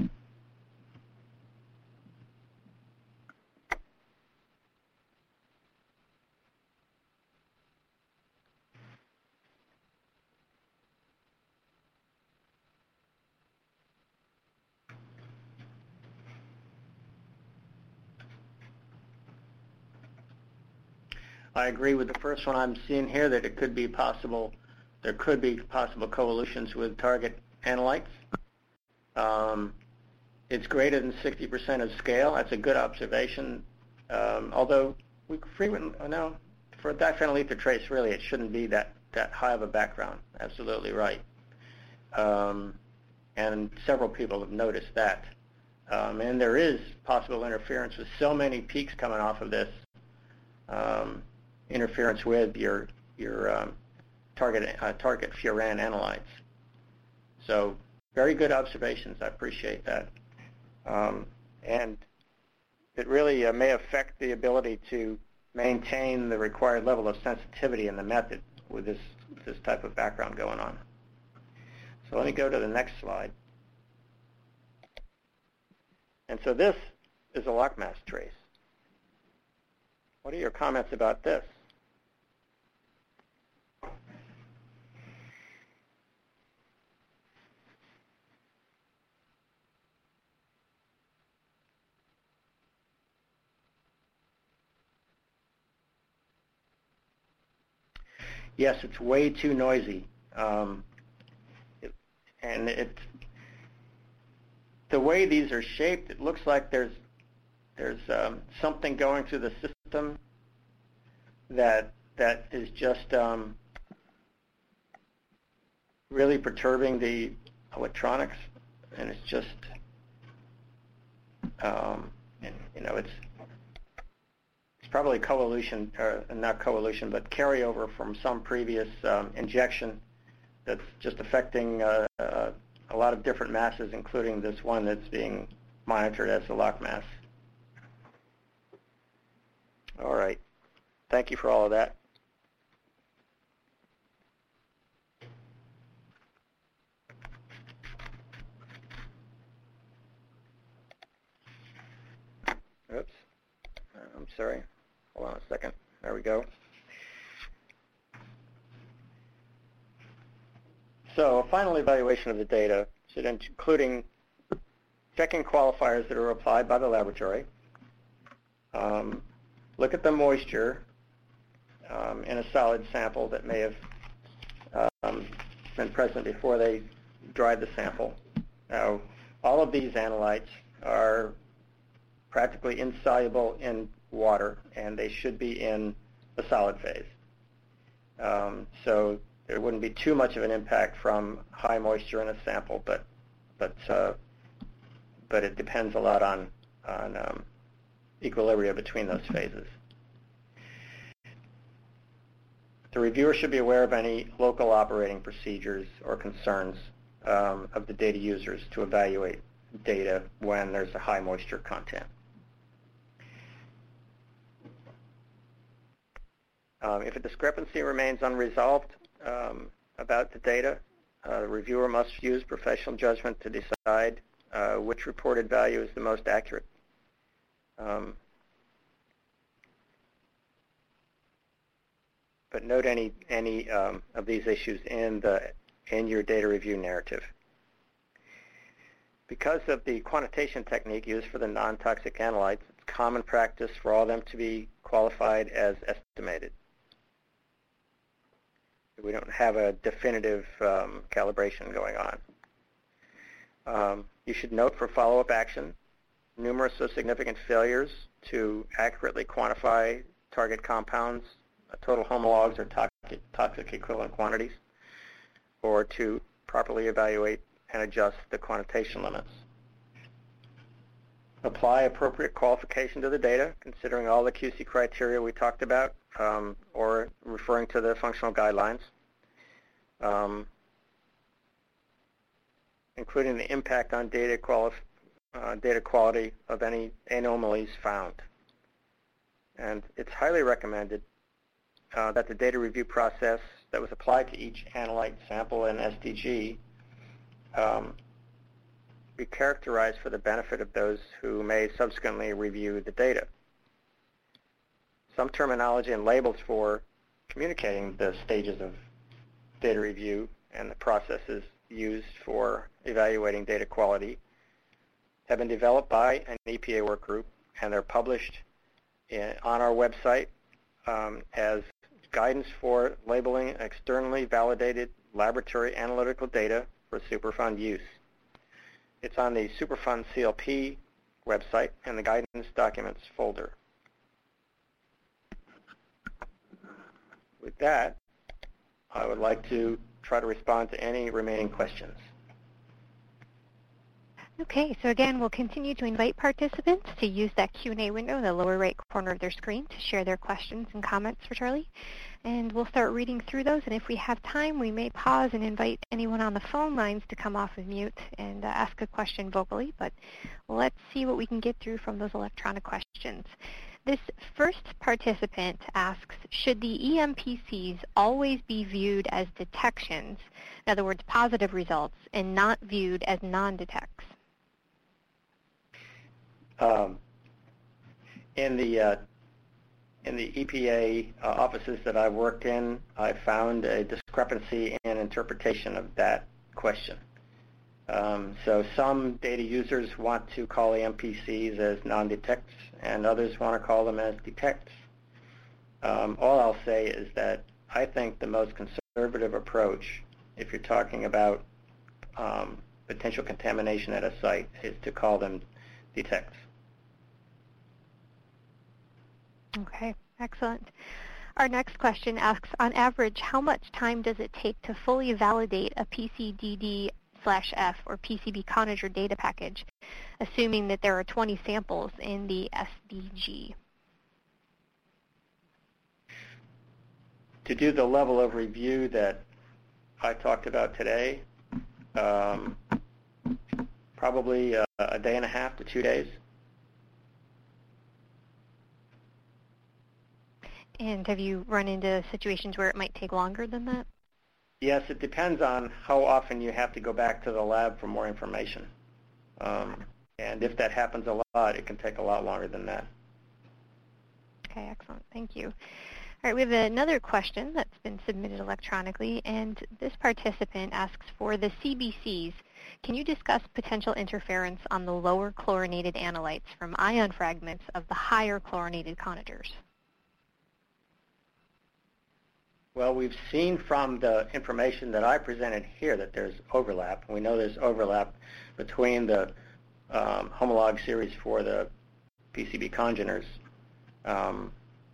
I agree with the first one I'm seeing here, that it could be possible, there could be possible coevolutions with target analytes. Um, it's greater than sixty percent of scale. That's a good observation. Um, although we frequently, no, for a diphenyl ether trace, really, it shouldn't be that, that high of a background. Absolutely right. Um, and several people have noticed that. Um, and there is possible interference with so many peaks coming off of this. Um, interference with your your um, target uh, target furan analytes. So very good observations. I appreciate that. Um, and it really uh, may affect the ability to maintain the required level of sensitivity in the method with this this type of background going on. So let me go to the next slide. And so this is a lock mass trace. What are your comments about this? Yes, it's way too noisy, um, it, and it. The way these are shaped, it looks like there's there's um, something going through the system that that is just um, really perturbing the electronics, and it's just Um, and, you know, it's it's probably coelution, or not coelution, but carryover from some previous um, injection that's just affecting uh, uh, a lot of different masses, including this one that's being monitored as the lock mass. All right. Thank you for all of that. Oops. I'm sorry. Hold on a second. There we go. So a final evaluation of the data, should including checking qualifiers that are applied by the laboratory, um, look at the moisture um, in a solid sample that may have um, been present before they dried the sample. Now, all of these analytes are practically insoluble in water, and they should be in the solid phase. Um, so there wouldn't be too much of an impact from high moisture in a sample, but but uh, but it depends a lot on on um, equilibria between those phases. The reviewer should be aware of any local operating procedures or concerns um, of the data users to evaluate data when there's a high moisture content. Um, if a discrepancy remains unresolved um, about the data, uh, the reviewer must use professional judgment to decide uh, which reported value is the most accurate. Um, but note any any um, of these issues in the in your data review narrative. Because of the quantitation technique used for the non-toxic analytes, it's common practice for all of them to be qualified as estimated. We don't have a definitive um, calibration going on. Um, you should note for follow-up action numerous or significant failures to accurately quantify target compounds, uh, total homologs or toxic, toxic equivalent quantities, or to properly evaluate and adjust the quantitation limits. Apply appropriate qualification to the data, considering all the Q C criteria we talked about, um, or referring to the functional guidelines, um, including the impact on data, quali uh, data quality of any anomalies found. And it's highly recommended uh, that the data review process that was applied to each analyte sample and S D G um, be characterized for the benefit of those who may subsequently review the data. Some terminology and labels for communicating the stages of data review and the processes used for evaluating data quality have been developed by an E P A work group, and they're published in, on our website um, as guidance for labeling externally validated laboratory analytical data for Superfund use. It's on the Superfund C L P website in the Guidance Documents folder. With that, I would like to try to respond to any remaining questions. Okay, so again, we'll continue to invite participants to use that Q and A window in the lower right corner of their screen to share their questions and comments for Charlie. And we'll start reading through those, and if we have time, we may pause and invite anyone on the phone lines to come off of mute and uh, ask a question vocally, but let's see what we can get through from those electronic questions. This first participant asks, should the E M P Cs always be viewed as detections, in other words, positive results, and not viewed as non-detects? Um, in the uh, in the E P A uh, offices that I've worked in, I found a discrepancy in interpretation of that question. Um, so some data users want to call E M P Cs as non-detects, and others want to call them as detects. Um, all I'll say is that I think the most conservative approach, if you're talking about um, potential contamination at a site, is to call them detects. Okay, excellent. Our next question asks, on average, how much time does it take to fully validate a P C D D slash F or P C B Conager data package assuming that there are twenty samples in the S D G? To do the level of review that I talked about today, um, probably a, a day and a half to two days. And have you run into situations where it might take longer than that? Yes, it depends on how often you have to go back to the lab for more information. Um, and if that happens a lot, it can take a lot longer than that. Okay, excellent. Thank you. All right, we have another question that's been submitted electronically, and this participant asks, for the C B Cs, can you discuss potential interference on the lower chlorinated analytes from ion fragments of the higher chlorinated conators? Well, we've seen from the information that I presented here that there's overlap. We know there's overlap between the um, homolog series for the P C B congeners. Um,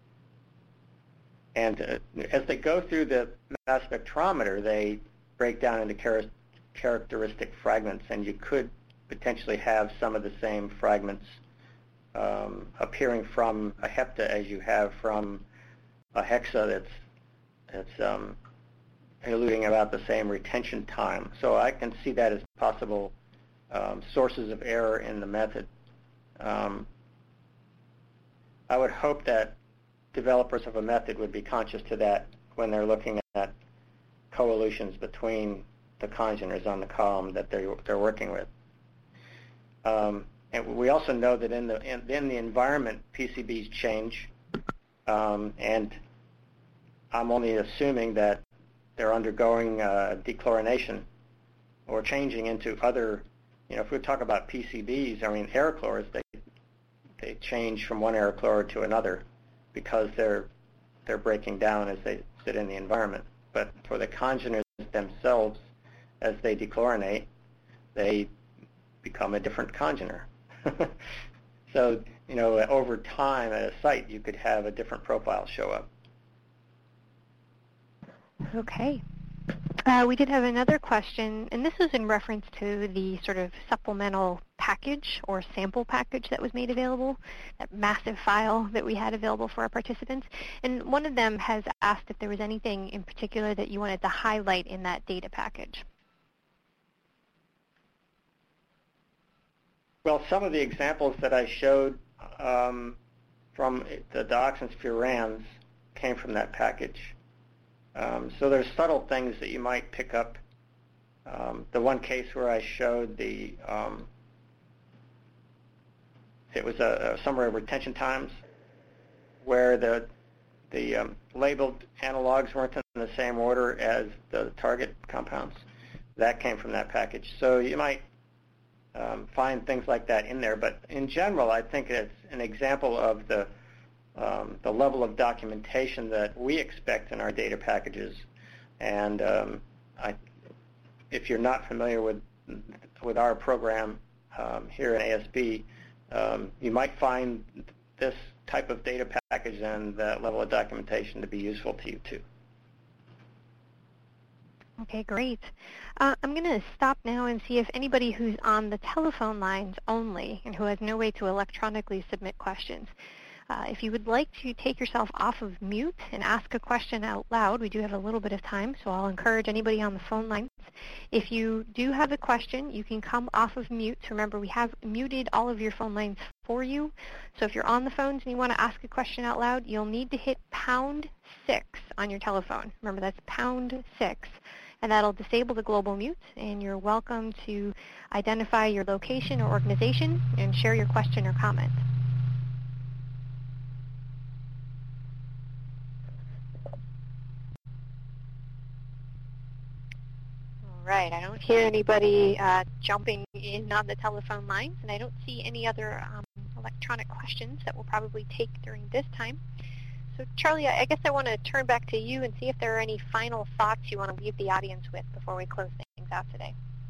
and uh, as they go through the mass spectrometer, they break down into char characteristic fragments, and you could potentially have some of the same fragments um, appearing from a hepta as you have from a hexa that's It's um, eluding about the same retention time. So I can see that as possible um, sources of error in the method. Um, I would hope that developers of a method would be conscious to that when they're looking at coelutions between the congeners on the column that they're, they're working with. Um, and we also know that in the, in, in the environment, P C Bs change, um, and I'm only assuming that they're undergoing uh, dechlorination or changing into other, you know, if we talk about P C Bs, I mean, aerochlores, they, they change from one aerochlore to another because they're, they're breaking down as they sit in the environment. But for the congeners themselves, as they dechlorinate, they become a different congener. So, you know, over time at a site, you could have a different profile show up. Okay. Uh, we did have another question, and this is in reference to the sort of supplemental package or sample package that was made available, that massive file that we had available for our participants. And one of them has asked if there was anything in particular that you wanted to highlight in that data package. Well, some of the examples that I showed um, from the dioxins furans came from that package. Um, so there's subtle things that you might pick up. Um, the one case where I showed the, um, it was a, a summary of retention times where the, the um, labeled analogs weren't in the same order as the target compounds. That came from that package. So you might um, find things like that in there, but in general, I think it's an example of the Um, the level of documentation that we expect in our data packages. And um, I, if you're not familiar with, with our program um, here in A S B, um, you might find this type of data package and that level of documentation to be useful to you too. Okay, great. Uh, I'm going to stop now and see if anybody who's on the telephone lines only and who has no way to electronically submit questions. Uh, if you would like to take yourself off of mute and ask a question out loud, we do have a little bit of time, so I'll encourage anybody on the phone lines. If you do have a question, you can come off of mute. Remember, we have muted all of your phone lines for you. So if you're on the phones and you want to ask a question out loud, you'll need to hit pound six on your telephone. Remember, that's pound six. And that'll disable the global mute, and you're welcome to identify your location or organization and share your question or comment. Right, I don't hear anybody uh, jumping in on the telephone lines, and I don't see any other um, electronic questions that we'll probably take during this time. So Charlie, I guess I want to turn back to you and see if there are any final thoughts you want to leave the audience with before we close things out today.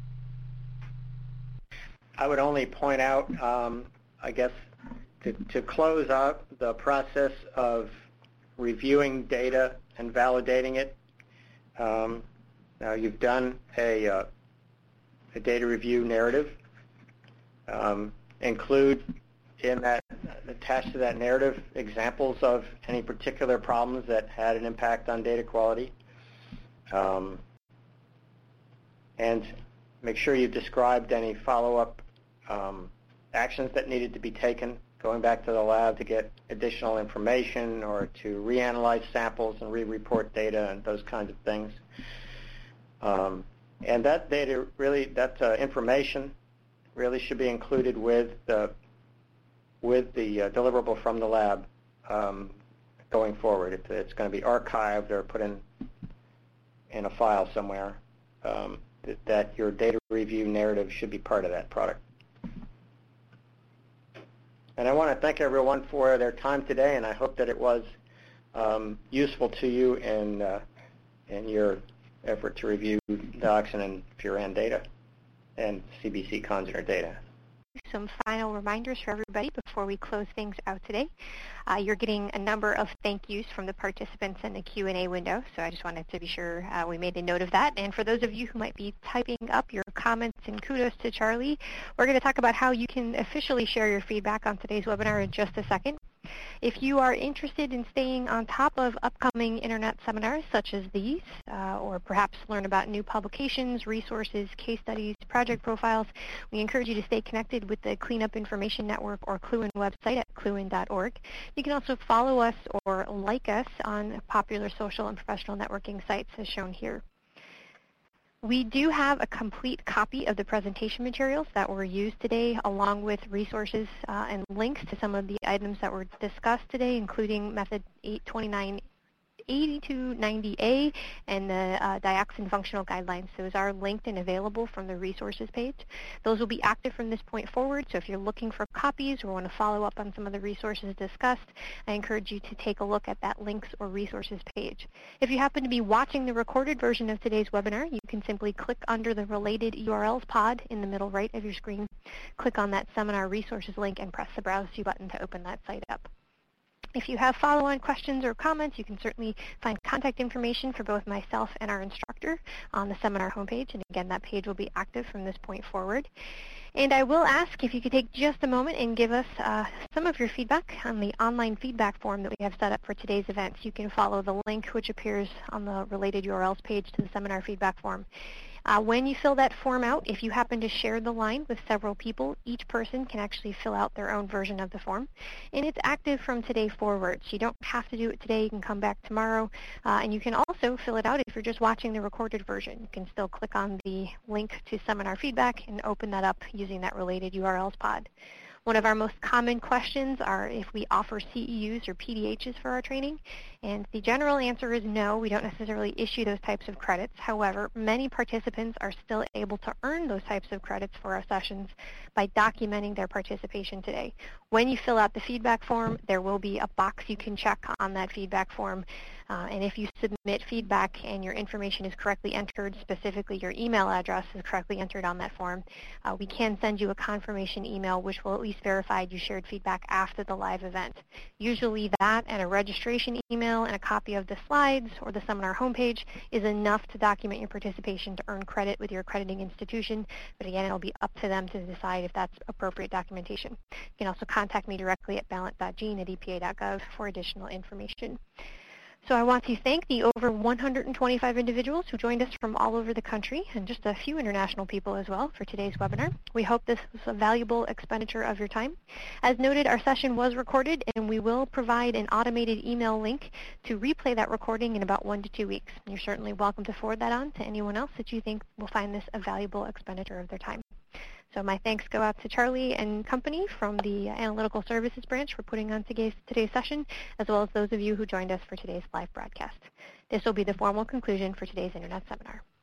I would only point out, um, I guess, to, to close out the process of reviewing data and validating it. Um, Now, you've done a, uh, a data review narrative. um, include in that, attached to that narrative, examples of any particular problems that had an impact on data quality. Um, and make sure you've described any follow-up um, actions that needed to be taken, going back to the lab to get additional information or to reanalyze samples and re-report data and those kinds of things. Um, and that data really, that uh, information really should be included with the, with the uh, deliverable from the lab um, going forward. It, it's going to be archived or put in, in a file somewhere. Um, that, that your data review narrative should be part of that product. And I want to thank everyone for their time today, and I hope that it was um, useful to you in, uh, in your effort to review dioxin and furan data and C B C congener data. Some final reminders for everybody before we close things out today. Uh, you're getting a number of thank yous from the participants in the Q and A window, so I just wanted to be sure uh, we made a note of that. And for those of you who might be typing up your comments and kudos to Charlie, we're going to talk about how you can officially share your feedback on today's webinar in just a second. If you are interested in staying on top of upcoming Internet seminars such as these, uh, or perhaps learn about new publications, resources, case studies, project profiles, we encourage you to stay connected with the Cleanup Information Network or Cluin website at cluin dot org. You can also follow us or like us on popular social and professional networking sites as shown here. We do have a complete copy of the presentation materials that were used today, along with resources uh, and links to some of the items that were discussed today, including Method eight twenty-nine eighty-two ninety A and the uh, dioxin functional guidelines. Those are linked and available from the resources page. Those will be active from this point forward, so if you're looking for copies or want to follow up on some of the resources discussed, I encourage you to take a look at that links or resources page. If you happen to be watching the recorded version of today's webinar, you can simply click under the related U R Ls pod in the middle right of your screen, click on that seminar resources link, and press the Browse To button to open that site up. If you have follow-on questions or comments, you can certainly find contact information for both myself and our instructor on the seminar homepage. And again, that page will be active from this point forward. And I will ask if you could take just a moment and give us uh, some of your feedback on the online feedback form that we have set up for today's events. You can follow the link which appears on the related U R Ls page to the seminar feedback form. Uh, when you fill that form out, if you happen to share the line with several people, each person can actually fill out their own version of the form. And it's active from today forward, so you don't have to do it today. You can come back tomorrow. Uh, and you can also fill it out if you're just watching the recorded version. You can still click on the link to seminar feedback and open that up using that related U R Ls pod. One of our most common questions are if we offer C E Us or P D Hs for our training, and the general answer is no, we don't necessarily issue those types of credits. However, many participants are still able to earn those types of credits for our sessions by documenting their participation today. When you fill out the feedback form, there will be a box you can check on that feedback form, uh, and if you submit feedback and your information is correctly entered, specifically your email address is correctly entered on that form, uh, we can send you a confirmation email which will at least verify you shared feedback after the live event. Usually that and a registration email and a copy of the slides or the seminar homepage is enough to document your participation to earn credit with your accrediting institution, but again, it'll be up to them to decide if that's appropriate documentation. You can also contact me directly at ballant dot gene at E P A dot gov for additional information. So I want to thank the over one hundred twenty-five individuals who joined us from all over the country, and just a few international people as well for today's webinar. We hope this was a valuable expenditure of your time. As noted, our session was recorded, and we will provide an automated email link to replay that recording in about one to two weeks. You're certainly welcome to forward that on to anyone else that you think will find this a valuable expenditure of their time. So my thanks go out to Charlie and company from the Analytical Services Branch for putting on today's, today's session, as well as those of you who joined us for today's live broadcast. This will be the formal conclusion for today's Internet seminar.